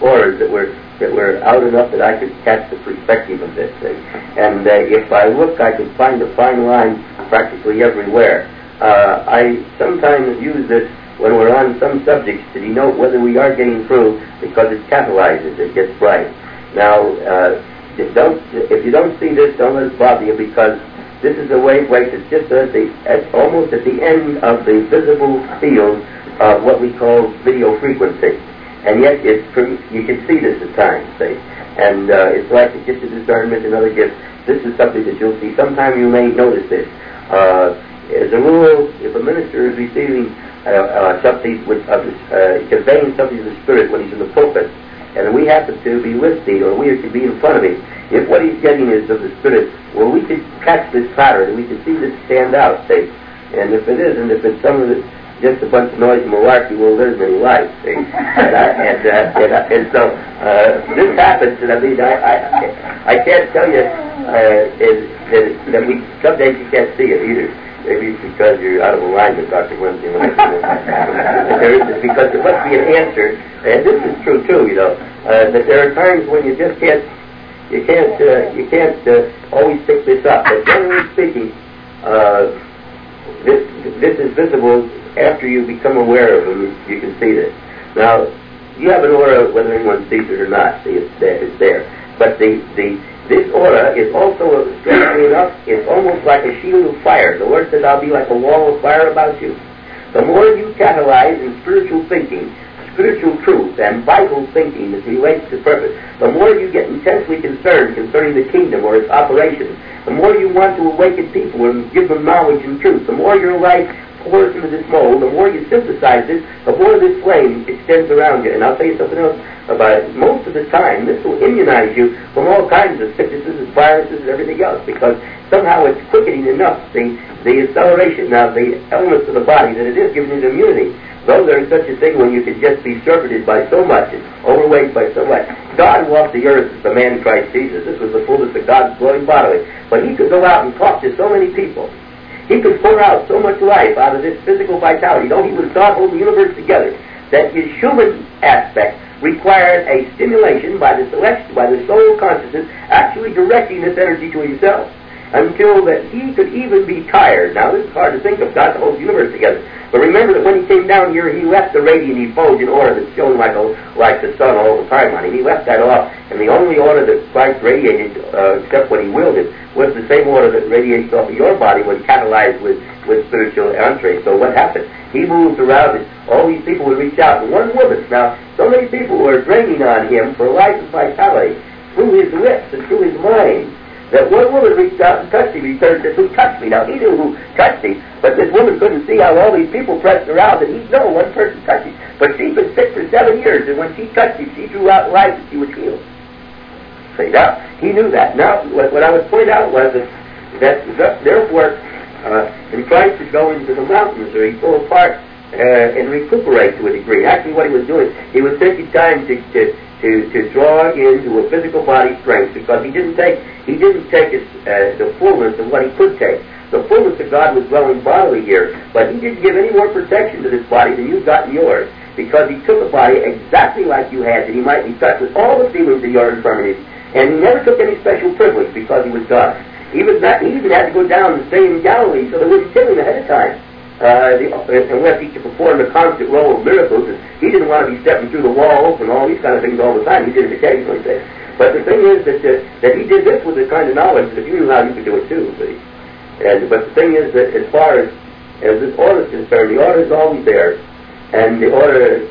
auras that were out enough that I could catch the perspective of this thing. And if I look, I could find a fine line practically everywhere. I sometimes use this when we're on some subjects to denote whether we are getting through, because it catalyzes, it gets bright. Now, if you don't see this, don't let it bother you, because this is a wavelength that's just almost at the end of the visible field of what we call video frequency. And yet, you can see this at times, see. And it's like the gift of discernment and other gifts. This is something that you'll see. Sometime you may notice this. As a rule, if a minister is receiving something, conveying something to the Spirit when he's in the pulpit, and we happen to be listening, or we are to be in front of him, if what he's getting is of the Spirit, well, we could catch this pattern, and we could see this stand out, see. And if it isn't, if it's some of it, just a bunch of noise and malarkey, well, there's many lights, see. And so this happens, and I mean, I can't tell you that we, some days you can't see it either. Maybe it's because you're out of alignment, Dr. Wednesday. Because there must be an answer, and this is true too, you know, that there are times when you just can't always pick this up. But generally speaking, this is visible after you become aware of them. You can see this. Now, you have an aura whether anyone sees it or not. See, it's there. But this aura is also, strangely enough, it's almost like a shield of fire. The Lord says, I'll be like a wall of fire about you. The more you catalyze in spiritual thinking, spiritual truth, and vital thinking that relates to purpose, the more you get intensely concerned concerning the kingdom or its operations, the more you want to awaken people and give them knowledge and truth, the more your life pours into this mold, the more you synthesize this, the more this flame extends around you. And I'll tell you something else about it. Most of the time, this will immunize you from all kinds of sicknesses and viruses and everything else, because somehow it's quickening enough the acceleration of the elements of the body that it is giving you immunity. Though there is such a thing when you could just be surfeited by so much, and overweight by so much. God walked the earth as the man Christ Jesus. This was the fullness of God's glory bodily. But he could go out and talk to so many people. He could pour out so much life out of this physical vitality. Though he was God holding the universe together, that his human aspect required a stimulation by the soul consciousness actually directing this energy to himself, until that he could even be tired. Now, this is hard to think of, God holds the universe together. But remember that when he came down here, he left the radiant effulgent aura that shone like the sun all the time on him. He left that off. And the only aura that Christ radiated, except when he willed it, was the same aura that radiates off of your body when catalyzed with spiritual entree. So what happened? He moved around, and all these people would reach out. And one woman, now, so many people were draining on him for life and vitality through his lips and through his mind, that one woman reached out and touched him. He turned and said, "Who touched me?" Now, he knew who touched him, but this woman couldn't see how all these people pressed around, and he knew one person touched him. But she'd been sick for 7 years, and when she touched him, she drew out life and she was healed. See, now, he knew that. Now, what I would point out was that therefore, in Christ to go into the mountains, or he'd go apart and recuperate to a degree. Actually, what he was doing, he was taking time to draw into a physical body strength, because he didn't take the fullness of what he could take. The fullness of God was dwelling bodily here, but he didn't give any more protection to this body than you've got in yours, because he took a body exactly like you had, that he might be touched with all the feelings of your infirmities, and he never took any special privilege because he was God. He even had to go down and stay in Galilee so they wouldn't kill him ahead of time. Unless he could perform the constant role of miracles, and he didn't want to be stepping through the walls and all these kind of things all the time. He did it occasionally. But the thing is that he did this with the kind of knowledge that if you knew how, you could do it too. See? But the thing is that as far as this order is concerned, the order is always there, and the order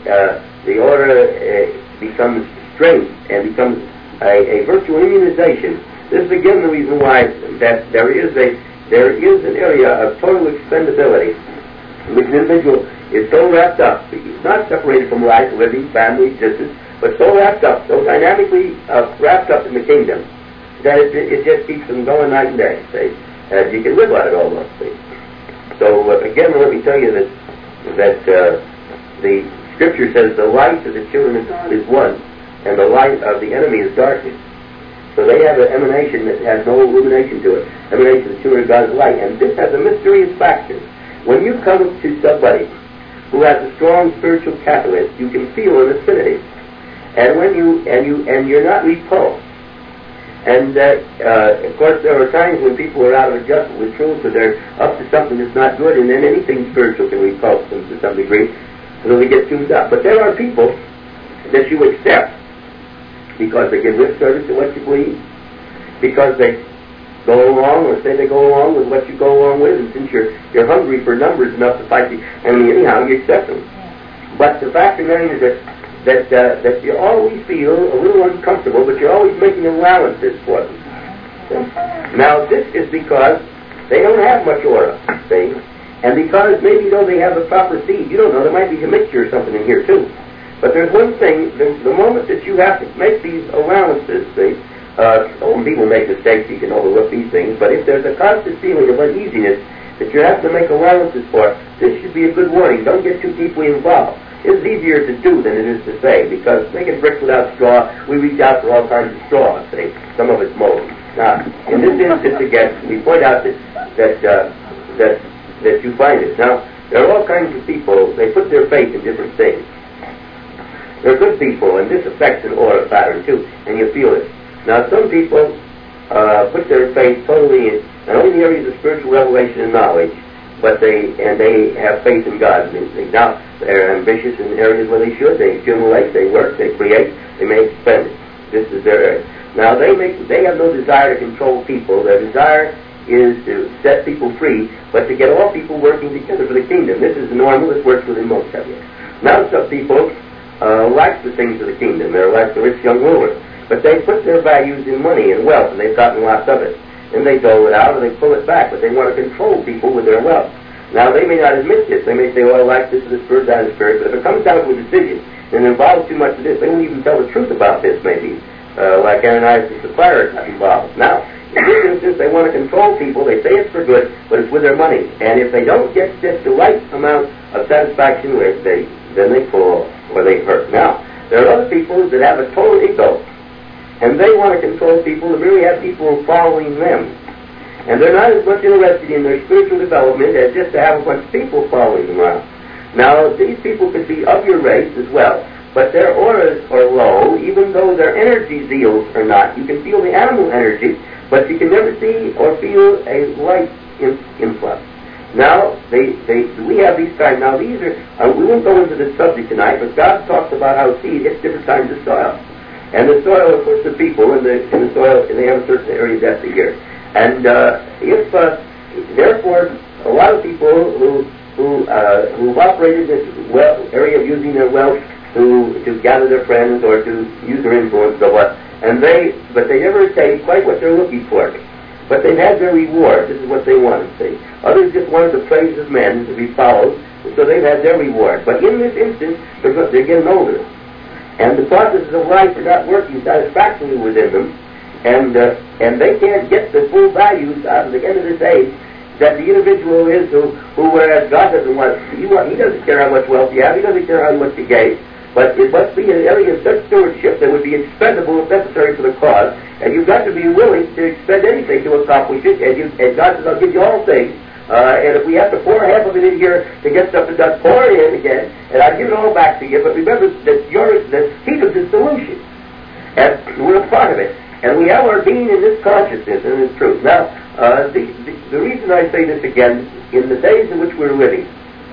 becomes strength and becomes a virtual immunization. This is again the reason why that there is an area of total expendability, which an individual is so wrapped up, he's not separated from life, living, family, existence, but so wrapped up, so dynamically wrapped up in the kingdom, that it just keeps them going night and day, see? And you can live on it almost, see? So, again, let me tell you that the Scripture says the light of the children of God is one, and the light of the enemy is darkness. So they have an emanation that has no illumination to it. Emanation of the children of God's light. And this has a mysterious factor. When you come to somebody who has a strong spiritual catalyst, you can feel an affinity. and when you're not repulsed. And of course, there are times when people are out of adjustment with truth, or they're up to something that's not good, and then anything spiritual can repulse them to some degree, so they get tuned up. But there are people that you accept because they give lip service to what you believe, because they go along or say they go along with what you go along with, and since you're hungry for numbers enough to fight the enemy anyhow, you accept them. But the fact remains that you always feel a little uncomfortable, but you're always making allowances for them. Now, this is because they don't have much aura, see? And because maybe though they have the proper seed, you don't know, there might be a mixture or something in here too. But there's one thing, the moment that you have to make these allowances, see, when people make mistakes, you can overlook these things, but if there's a constant feeling of uneasiness that you have to make allowances for, this should be a good warning. Don't get too deeply involved. It's easier to do than it is to say, because making bricks without straw, we reach out for all kinds of straw, see. Some of it's moldy. Now, in this instance, again, we point out that you find it. Now, there are all kinds of people, they put their faith in different things. They're good people, and this affects an aura pattern too, and you feel it. Now, some people put their faith totally in, not only in the areas of spiritual revelation and knowledge, but they have faith in God. Now, they're ambitious in areas where they should. They accumulate, they work, they create, they may expend it. This is their area. Now, they have no desire to control people. Their desire is to set people free, but to get all people working together for the kingdom. This is the normal that works within most of you. Now, some people like the things of the kingdom. They're like the rich young ruler. But they put their values in money and wealth, and they've gotten lots of it. And they dole it out, or they pull it back, but they want to control people with their wealth. Now, they may not admit this. They may say, well, I like this is the spirit, that is the spirit. But if it comes down to a decision and involves too much of this, they won't even tell the truth about this, maybe. Like Ananias the supplier got involved. Now, in this instance, they want to control people. They say it's for good, but it's with their money. And if they don't get just the right amount of satisfaction with it, then they fall or they hurt. Now, there are other people that have a total ego, and they want to control people and merely have people following them. And they're not as much interested in their spiritual development as just to have a bunch of people following them around. Now, these people could be of your race as well, but their auras are low, even though their energy zeals are not. You can feel the animal energy, but you can never see or feel a light influx. Now, we have these kinds. Now, these are, we won't go into this subject tonight, but God talks about how seed hits different kinds of soil. And the soil, of course, the people in the soil, and they have a certain area of depth a year. And therefore, a lot of people who've operated this area of using their wealth to gather their friends or to use their influence, so what, but they never attain quite what they're looking for. But they've had their reward. This is what they wanted to see. Others just wanted the praise of men to be followed, so they've had their reward. But in this instance, they're getting older, and the processes of life are not working satisfactorily within them. And they can't get the full values out of the end of this age that the individual is who whereas God doesn't want, he doesn't care how much wealth you have, he doesn't care how much you gave, but it must be an area of such stewardship that would be expendable if necessary for the cause, and you've got to be willing to expend anything to accomplish it, and God says, I'll give you all things, and if we have to pour half of it in here to get stuff done, pour it in again, and I'll give it all back to you, but remember that the heat of the solution, and we're a part of it. And we have our being in this consciousness and this truth. Now, the reason I say this again, in the days in which we're living,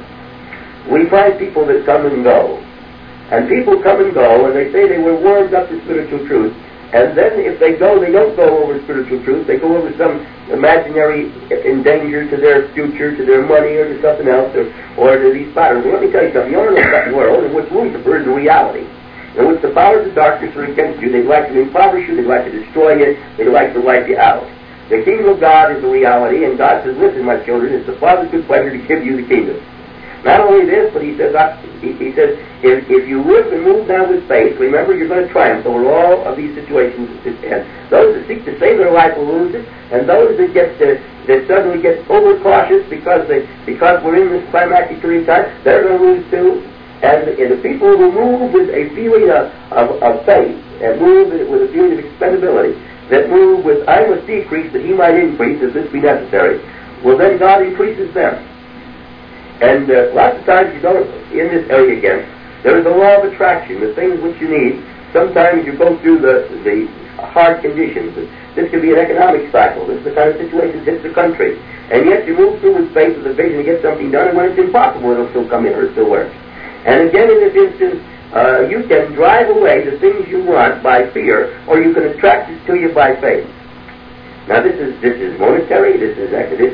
we find people that come and go. And people come and go, and they say they were warmed up to spiritual truth. And then if they go, they don't go over spiritual truth. They go over some imaginary danger to their future, to their money, or to something else, or to these patterns. Well, let me tell you something. You don't know that world in which Lucifer is the reality. In which the powers of darkness are against you. They'd like to impoverish you, they'd like to destroy you, they'd like to wipe you out. The kingdom of God is the reality, and God says, listen, my children, it's the Father's good pleasure to give you the kingdom. Not only this, but he says, if you live and move now with faith, remember you're going to triumph over all of these situations. And those that seek to save their life will lose it, and those that suddenly get overcautious because we're in this climactic period of time, they're going to lose too. And the people who move with a feeling of faith, and move with a feeling of expendability, that move with, I must decrease that he might increase, if this be necessary, well then God increases them. And lots of times you don't, in this area again, there is a law of attraction. The things which you need Sometimes you go through the hard conditions. This could be an economic cycle. This is the kind of situation that hits the country. And yet you move through with faith with a vision to get something done, and when it's impossible, it'll still come in or it'll still work. And again, in this instance, you can drive away the things you want by fear, or you can attract it to you by faith. Now, this is monetary. This is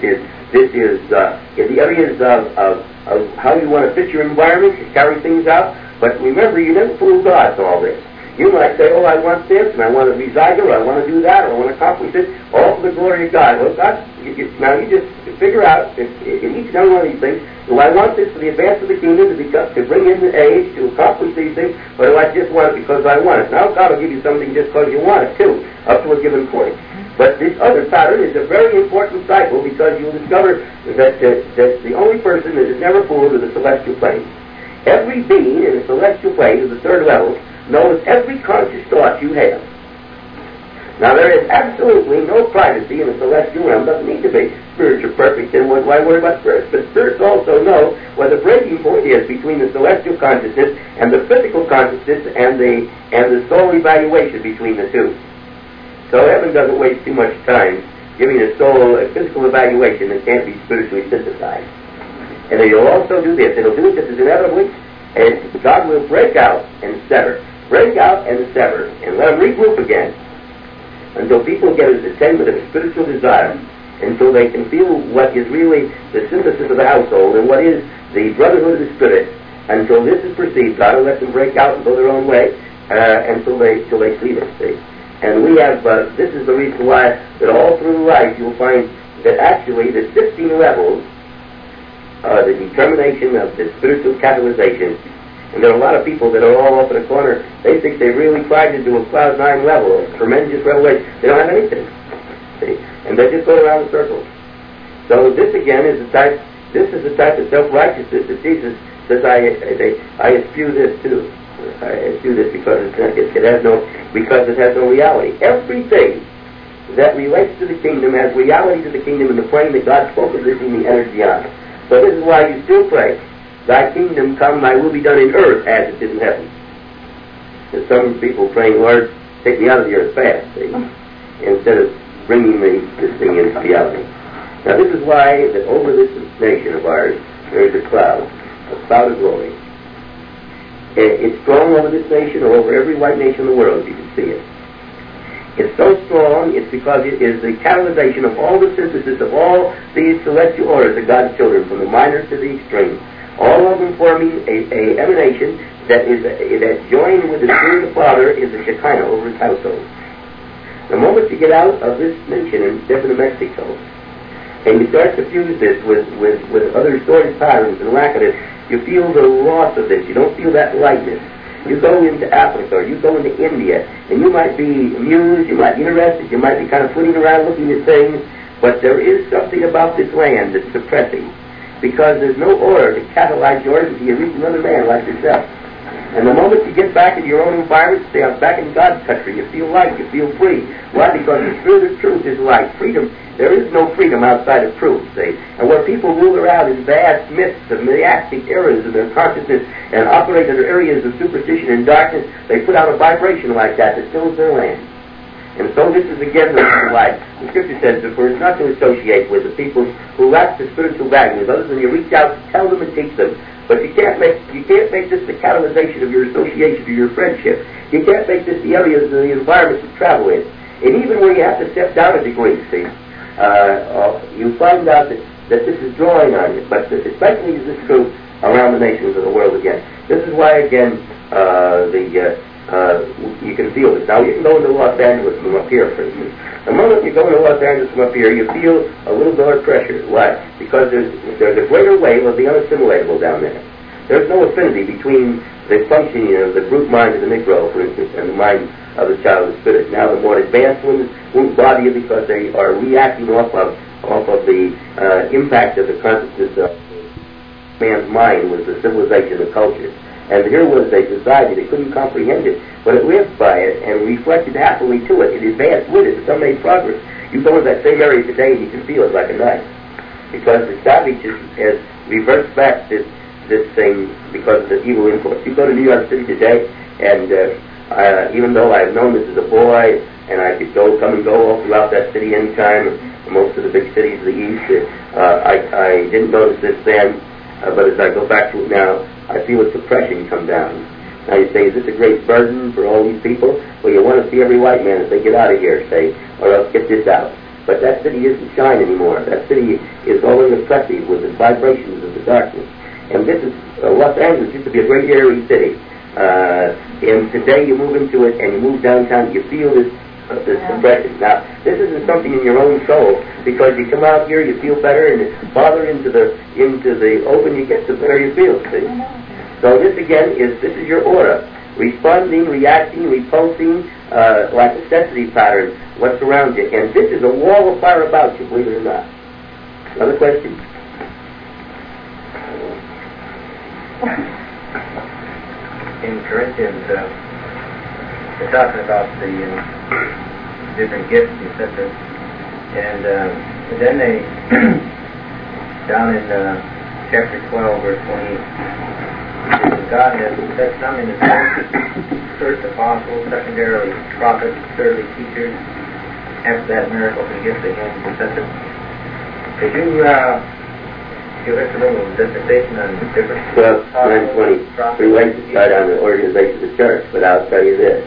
in the areas of how you want to fit your environment, to carry things out. But remember, you never fool God to all this. You might say, oh, I want this, and I want to reside here, or I want to do that, or I want to accomplish this, all for the glory of God. Well, now you just figure out, in each and every one of these things, do I want this for the advance of the kingdom, to bring in the age, to accomplish these things, or do I just want it because I want it? Now, God will give you something just because you want it, too, up to a given point. But this other pattern is a very important cycle, because you'll discover that the only person that is never fooled is the celestial plane. Every being in the celestial plane, of the third level, knows every conscious thought you have. Now, there is absolutely no privacy in the celestial realm. Doesn't need to be. Spirits are perfect, and why worry about spirits? But spirits also know what the breaking point is between the celestial consciousness and the physical consciousness, and the soul evaluation between the two. So heaven doesn't waste too much time giving the soul a physical evaluation that can't be spiritually synthesized. And it'll also do this. It'll do it just as inevitably, and God will break out and sever. Break out and sever, and let them regroup again until people get a attainment of spiritual desire, until they can feel what is really the synthesis of the household and what is the brotherhood of the Spirit. Until this is perceived, God will let them break out and go their own way until they see this. See? And we have, this is the reason why that all through life you'll find that actually the 16 levels are the determination of the spiritual catalyzation. And there are a lot of people that are all up in a corner. They think they really climbed into a cloud 9 level, a tremendous revelation. They don't have anything. See? And they just go around in circles. So this again is the type of self-righteousness that Jesus says, I eschew this too. I eschew this because it has no reality. Everything that relates to the kingdom has reality to the kingdom in the plane that God spoke of this in the energy on. So this is why you still pray, Thy kingdom come, Thy will be done in earth as it is in heaven. There's some people praying, Lord, take me out of the earth fast, see? Instead of bringing this thing into reality. Now this is why that over this nation of ours there is a cloud of glory. It's strong over this nation or over every white nation in the world, you can see it. It's so strong, it's because it is the catalyzation of all the synthesis of all these celestial orders of God's children, from the minor to the extreme. All of them forming a emanation that joined with the Spirit of the Father is the Shekinah over His household. The moment you get out of this nation and step into Mexico, and you start to fuse this with other storage patterns and lack of it, you feel the loss of this. You don't feel that lightness. You go into Africa, or you go into India, and you might be amused, you might be interested, you might be kind of flitting around looking at things, but there is something about this land that's suppressing, because there's no order to catalyze yours until you reach another man like yourself. And the moment you get back into your own environment, say, I'm back in God's country, you feel light, you feel free. Why? Because the Spirit of truth is light. Freedom, there is no freedom outside of truth, see? And where people rule around in vast mists of miastic eras of their consciousness and operate under areas of superstition and darkness, they put out a vibration like that fills their land. And so this is again the life. The Scripture says that we're not to associate with the people who lack the spiritual values, other than you reach out to tell them and teach them. But you can't make this the catalyzation of your association, of your friendship. You can't make this the areas of the environment you travel in. And even where you have to step down a degree, see, you find out that this is drawing on you. But especially is this true around the nations of the world again. This is why, again, you can feel this. Now, you can go into Los Angeles from up here, for instance. The moment you go into Los Angeles from up here, you feel a little more pressure. Why? Because there's a greater wave of the unassimilatable down there. There's no affinity between the functioning of the brute mind of the Negro, for instance, and the mind of the child of the Spirit. Now, the more advanced ones won't bother you because they are reacting off of the impact of the consciousness of man's mind with the civilization of culture. And here was a society that couldn't comprehend it, but it lived by it and reflected happily to it. It advanced with it. Some made progress. You go to that same area today and you can feel it like a knife. Because the savage has reversed back this thing because of the evil influence. You go to New York City today and even though I've known this as a boy, and I could come and go all throughout that city anytime, most of the big cities of the East, I didn't notice this then, but as I go back to it now, I feel a depression come down. Now you say, is this a great burden for all these people? Well, you want to see every white man as they get out of here, say, or else get this out. But that city isn't shine anymore. That city is only oppressive with the vibrations of the darkness. And this is, Los Angeles used to be a great airy city. And today you move into it and you move downtown, you feel this depression. Now, this isn't something in your own soul, because you come out here, you feel better, and the farther into the open you get, the better you feel, see? So this again is your aura. Responding, reacting, repulsing, like a sensitive pattern, what's around you. And this is a wall of fire about you, believe it or not. Another question? In Corinthians, they're talking about the different gifts, etc. And then they, down in chapter 12, verse 28, God has set some in his church, first apostles, secondarily prophets, thirdly teachers, after that miracles and gifts of healing, etc. Could you give us a little dissertation on the different... Well, 9:20 relates to start on the organization of the church, but I'll tell you this.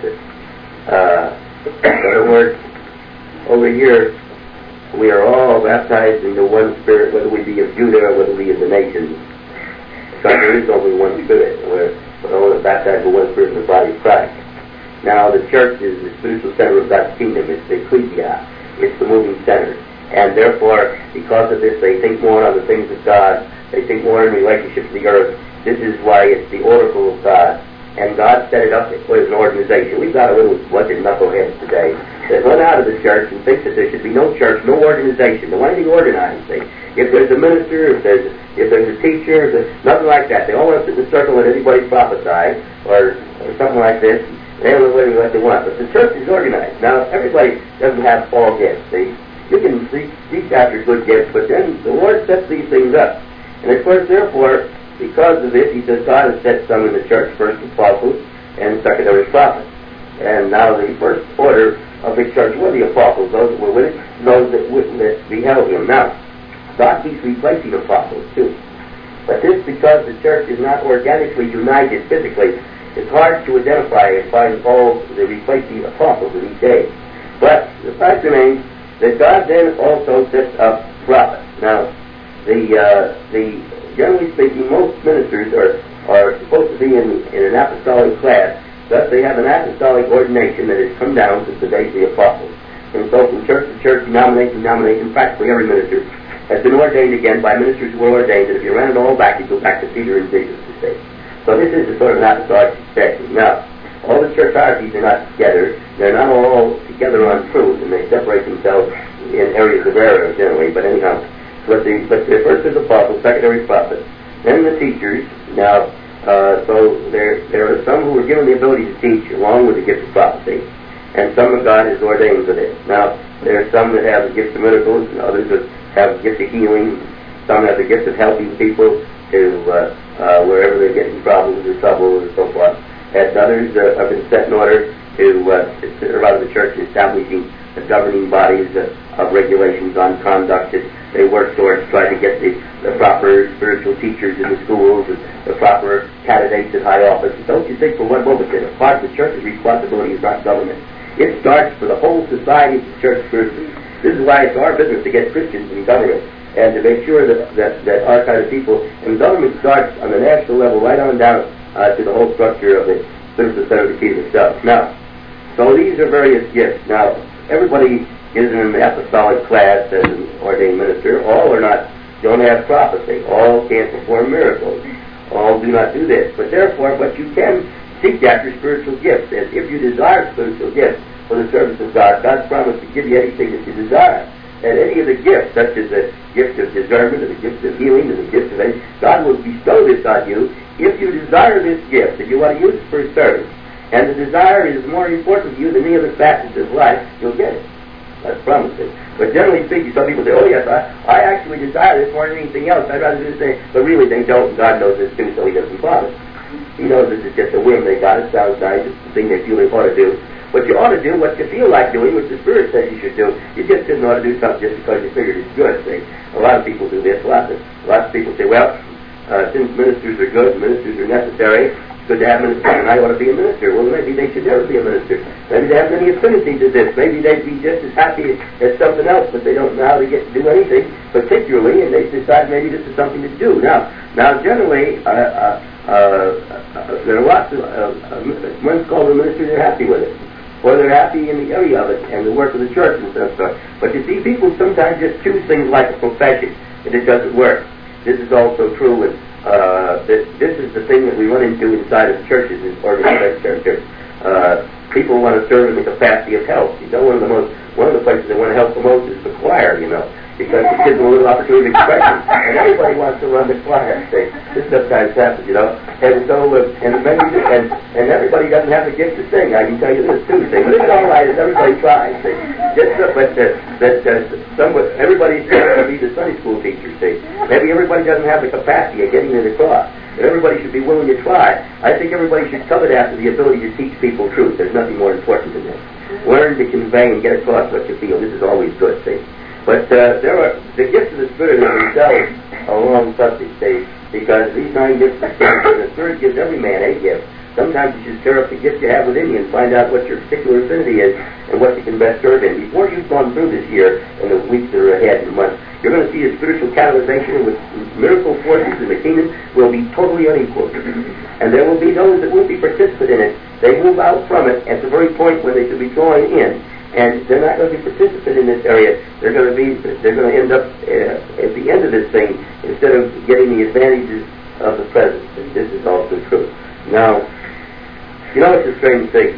In other words, over here, we are all baptized into one Spirit, whether we be of Judah or whether we be of the nations. Because there is only one Spirit. We're all baptized with one Spirit in the body of Christ. Now, the church is the spiritual center of God's kingdom. It's the ecclesia. It's the moving center. And therefore, because of this, they think more on the things of God. They think more in relationship to the earth. This is why it's the oracle of God. And God set it up as an organization. We've got a little bunch of knuckleheads today that run out of the church and think that there should be no church, no organization, no anything organized. If there's a minister, if there's a teacher, nothing like that. They all want to sit in a circle and everybody prophesy or something like this. They don't know what they want. But the church is organized. Now, everybody doesn't have all gifts. You can seek after good gifts, but then the Lord sets these things up. And of course, therefore, because of this, he says God has set some in the church, first apostles and secondary prophets. And now the first order of the church were the apostles, those that were with it, those that beheld him. Now, God keeps replacing apostles too. But this because the church is not organically united physically. It's hard to identify and find all the replacing apostles in each day. But the fact remains that God then also sets up prophets. Now, generally speaking, most ministers are supposed to be in an apostolic class. Thus, they have an apostolic ordination that has come down since the days of the apostles. And so from church to church, denomination to denomination, practically every minister has been ordained again by ministers who were ordained. And if you ran it all back, you go back to Peter and Jesus to say. So this is a sort of an apostolic succession. Now, all the church hierarchies are not together. They're not all together on truth, and they separate themselves in areas of error generally. But anyhow, but the first is apostles, secondary prophets, then the teachers. Now, so there are some who are given the ability to teach along with the gift of prophecy, and some of God has ordained for this. Now, there are some that have the gift of miracles, and others that have the gift of healing. Some have the gift of helping people to wherever they're getting problems or trouble or so forth. And others have been set in order to sit around the church establishing the governing bodies of regulations on conduct that they work towards, trying to get the proper spiritual teachers in the schools and the proper candidates at high office. Don't you think for one moment that a part of the church's responsibility is not government? It starts for the whole society of the church spiritually. This is why it's our business to get Christians in government and to make sure that our kind of people, and government starts on the national level right on down to the whole structure of the spiritual center of the kingdom itself. Now, so these are various gifts. Now, everybody is in an apostolic class as an ordained minister. All don't have prophecy. All can't perform miracles. All do not do this. But you can seek after spiritual gifts. And if you desire spiritual gifts for the service of God, God's promised to give you anything that you desire. And any of the gifts, such as the gift of discernment, and the gift of healing, and the gift of faith, God will bestow this on you if you desire this gift, that you want to use it for His service. And the desire is more important to you than any other facets of life, you'll get it. That's promised it. But generally speaking, some people say, oh yes, I actually desire this more than anything else. I'd rather do this thing. But really they don't. God knows this too, so He doesn't promise. He knows this is just a whim they got. It sounds nice. It's the thing they feel they ought to do. But you ought to do what you feel like doing, what the Spirit says you should do. You just didn't ought to do something just because you figured it's good. See, a lot of people do this. Lots of people say, well, since ministers are good, ministers are necessary, it's good to have ministers, and I ought to be a minister. Well, maybe they should never be a minister. Maybe they have many affinities to this. Maybe they'd be just as happy as something else, but they don't know how to get to do anything particularly, and they decide maybe this is something to do. Now generally, there are lots of one's called a minister, they're happy with it. Or they're happy in the area of it and the work of the church and stuff. But you see, people sometimes just choose things like a profession, and it doesn't work. This is also true with this is the thing that we run into inside of churches, in organized churches. People want to serve in the capacity of help. You know, one of the places they want to help the most is the choir. You know, because it gives them a little opportunity of expression, and everybody wants to run the choir. See, this sometimes happens, you know, and so and everybody doesn't have the gift to sing. I can tell you this too. See, but it's all right if everybody tries. See, everybody's trying to be the Sunday school teacher. See, maybe everybody doesn't have the capacity of getting it across. But everybody should be willing to try. I think everybody should covet after the ability to teach people truth. There's nothing more important than this. Learn to convey and get across what you feel. This is always good, see. But there are the gifts of the Spirit in themselves are a long subject, see, because these 9 gifts of the Spirit gives every man a gift. Sometimes you should stir up the gift you have within you and find out what your particular affinity is and what you can best serve in. Before you've gone through this year and the weeks that are ahead and months, you're going to see a spiritual catalyzation with miracle forces in the kingdom will be totally unequal. And there will be those that won't be participant in it. They move out from it at the very point when they should be drawing in. And they're not going to be participant in this area. They're going to end up at the end of this thing instead of getting the advantages of the present. And this is also true. Now, you know, it's a strange thing.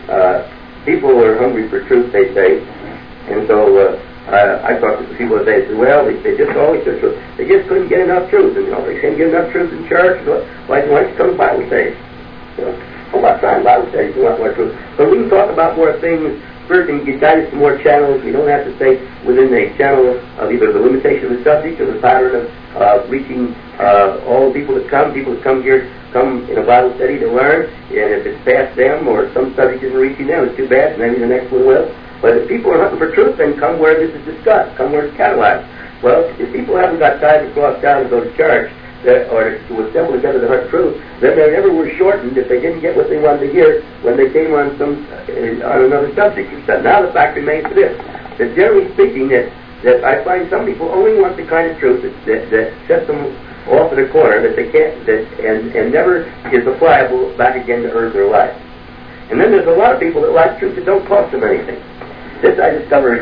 People are hungry for truth, they say, and so I talk to people today. They say, well, they just always took truth. They just couldn't get enough truth, and you know, they can't get enough truth in church. Why don't you come to Bible study? You know, how about trying Bible study if you want more truth? But we can talk about more things. Spirit can guide us to more channels. We don't have to stay within the channel of either the limitation of the subject or the pattern of reaching all the people that come. People that come here come in a Bible study to learn, and if it's past them or some subject isn't reaching them, it's too bad. Maybe the next one will. But if people are hunting for truth, then come where this is discussed. Come where it's catalyzed. Well, if people haven't got time to cross town and go to church, or to assemble together to hunt truth, then they never were shortened if they didn't get what they wanted to hear when they came on another subject. Now the fact remains for this, that generally speaking, that I find some people only want the kind of truth that sets them off in a corner that they can't, and never is applicable back again to earth or life. And then there's a lot of people that like truth that don't cost them anything. This I discover is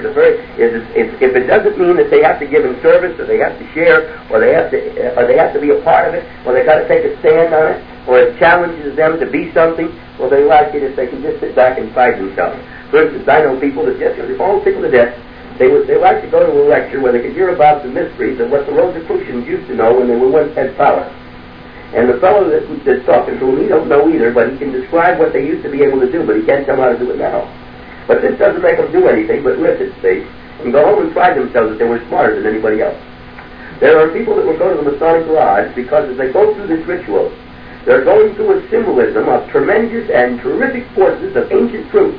if it doesn't mean that they have to give in service, or they have to share, or they have to be a part of it, or they got to take a stand on it, or it challenges them to be something, well, they like it if they can just sit back and fight themselves. For instance, I know people that just they're all tickled to death. They like to go to a lecture where they could hear about the mysteries of what the Rosicrucians used to know when they were once had power. And the fellow that's talking to them, he don't know either, but he can describe what they used to be able to do, but he can't tell them how to do it now. But this doesn't make them do anything but listen, see, and go home and pride themselves that they were smarter than anybody else. There are people that will go to the Masonic Lodge because as they go through this ritual, they're going through a symbolism of tremendous and terrific forces of ancient truth,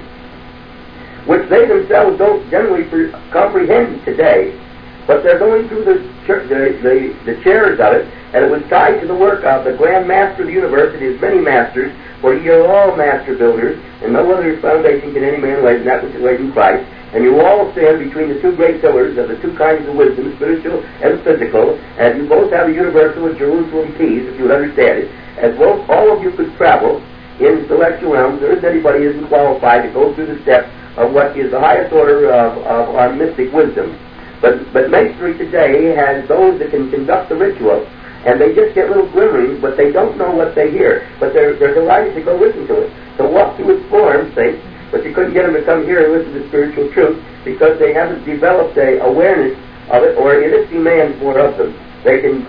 which they themselves don't generally comprehend today, but they're going through the chairs of it, and it was tied to the work of the Grand Master of the universe and his many masters, for ye are all master builders, and no other foundation can any man lay than that which is laid in Christ. And you all stand between the two great pillars of the two kinds of wisdom, spiritual and physical, and you both have the universal and Jerusalem peace, if you would understand it. As both all of you could travel in celestial realms, there isn't anybody who isn't qualified to go through the steps of what is the highest order of our mystic wisdom. But Masonry today has those that can conduct the ritual, and they just get little glimmerings, but they don't know what they hear. But they're delighted to go listen to it, to walk through its forms, say, but you couldn't get them to come here and listen to spiritual truth because they haven't developed a awareness of it, or it demands more of them. They can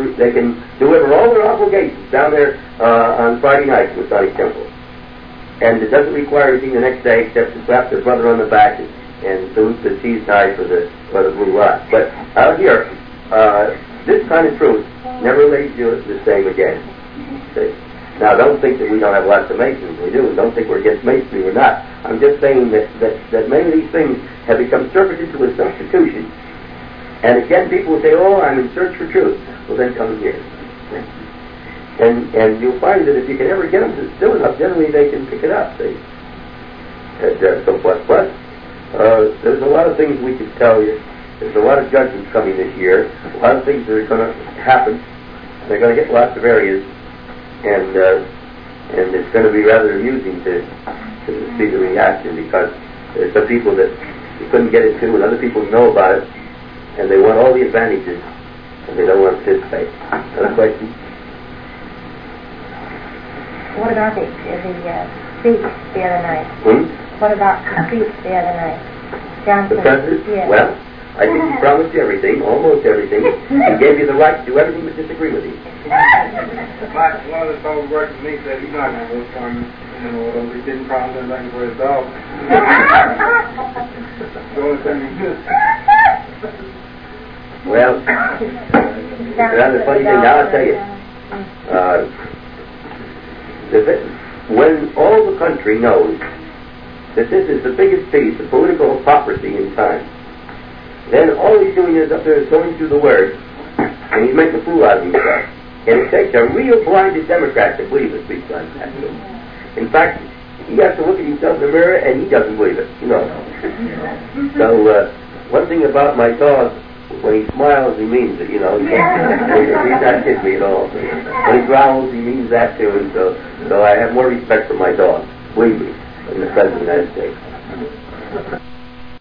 deliver all their obligations down there on Friday night in the Masonic Temple, and it doesn't require anything the next day except to slap their brother on the back and salute the cheese tie for the blue rock. But out here, this kind of truth never lays you the same again. See? Now, don't think that we don't have lots of Masons. We do. And don't think we're against Masonry. We're not. I'm just saying that many of these things have become surfeited to a substitution. And again, people will say, oh, I'm in search for truth. Well, then come here. And you'll find that if you can ever get them to still enough, generally they can pick it up. See? There's a lot of things we could tell you. There's a lot of judgments coming this year. A lot of things that are going to happen. They're going to hit lots of areas. And it's going to be rather amusing to see the reaction, because there's some people that you couldn't get into, and other people know about it, and they want all the advantages, and they don't want to participate. Another question? What about the speech the other night? What about the speech the other night? Johnson. The president? Yes. Well, I think he promised you everything, almost everything. He gave you the right to do everything but disagree with you. One of the folks working with me said he's not going to vote for him. He didn't promise anything for his dog. Well, another funny thing, now I'll tell you. When all the country knows that this is the biggest piece of political hypocrisy in time, then all he's doing is up there going through the words, and he's making a fool out of himself. And it takes a real blinded Democrat to believe a speech like that. In fact, he has to look at himself in the mirror, and he doesn't believe it, you know. So, one thing about my dog, when he smiles, he means it, you know. He's not kidding me at all. When he growls, he means that too, and so I have more respect for my dog, believe me, than the President of the United States.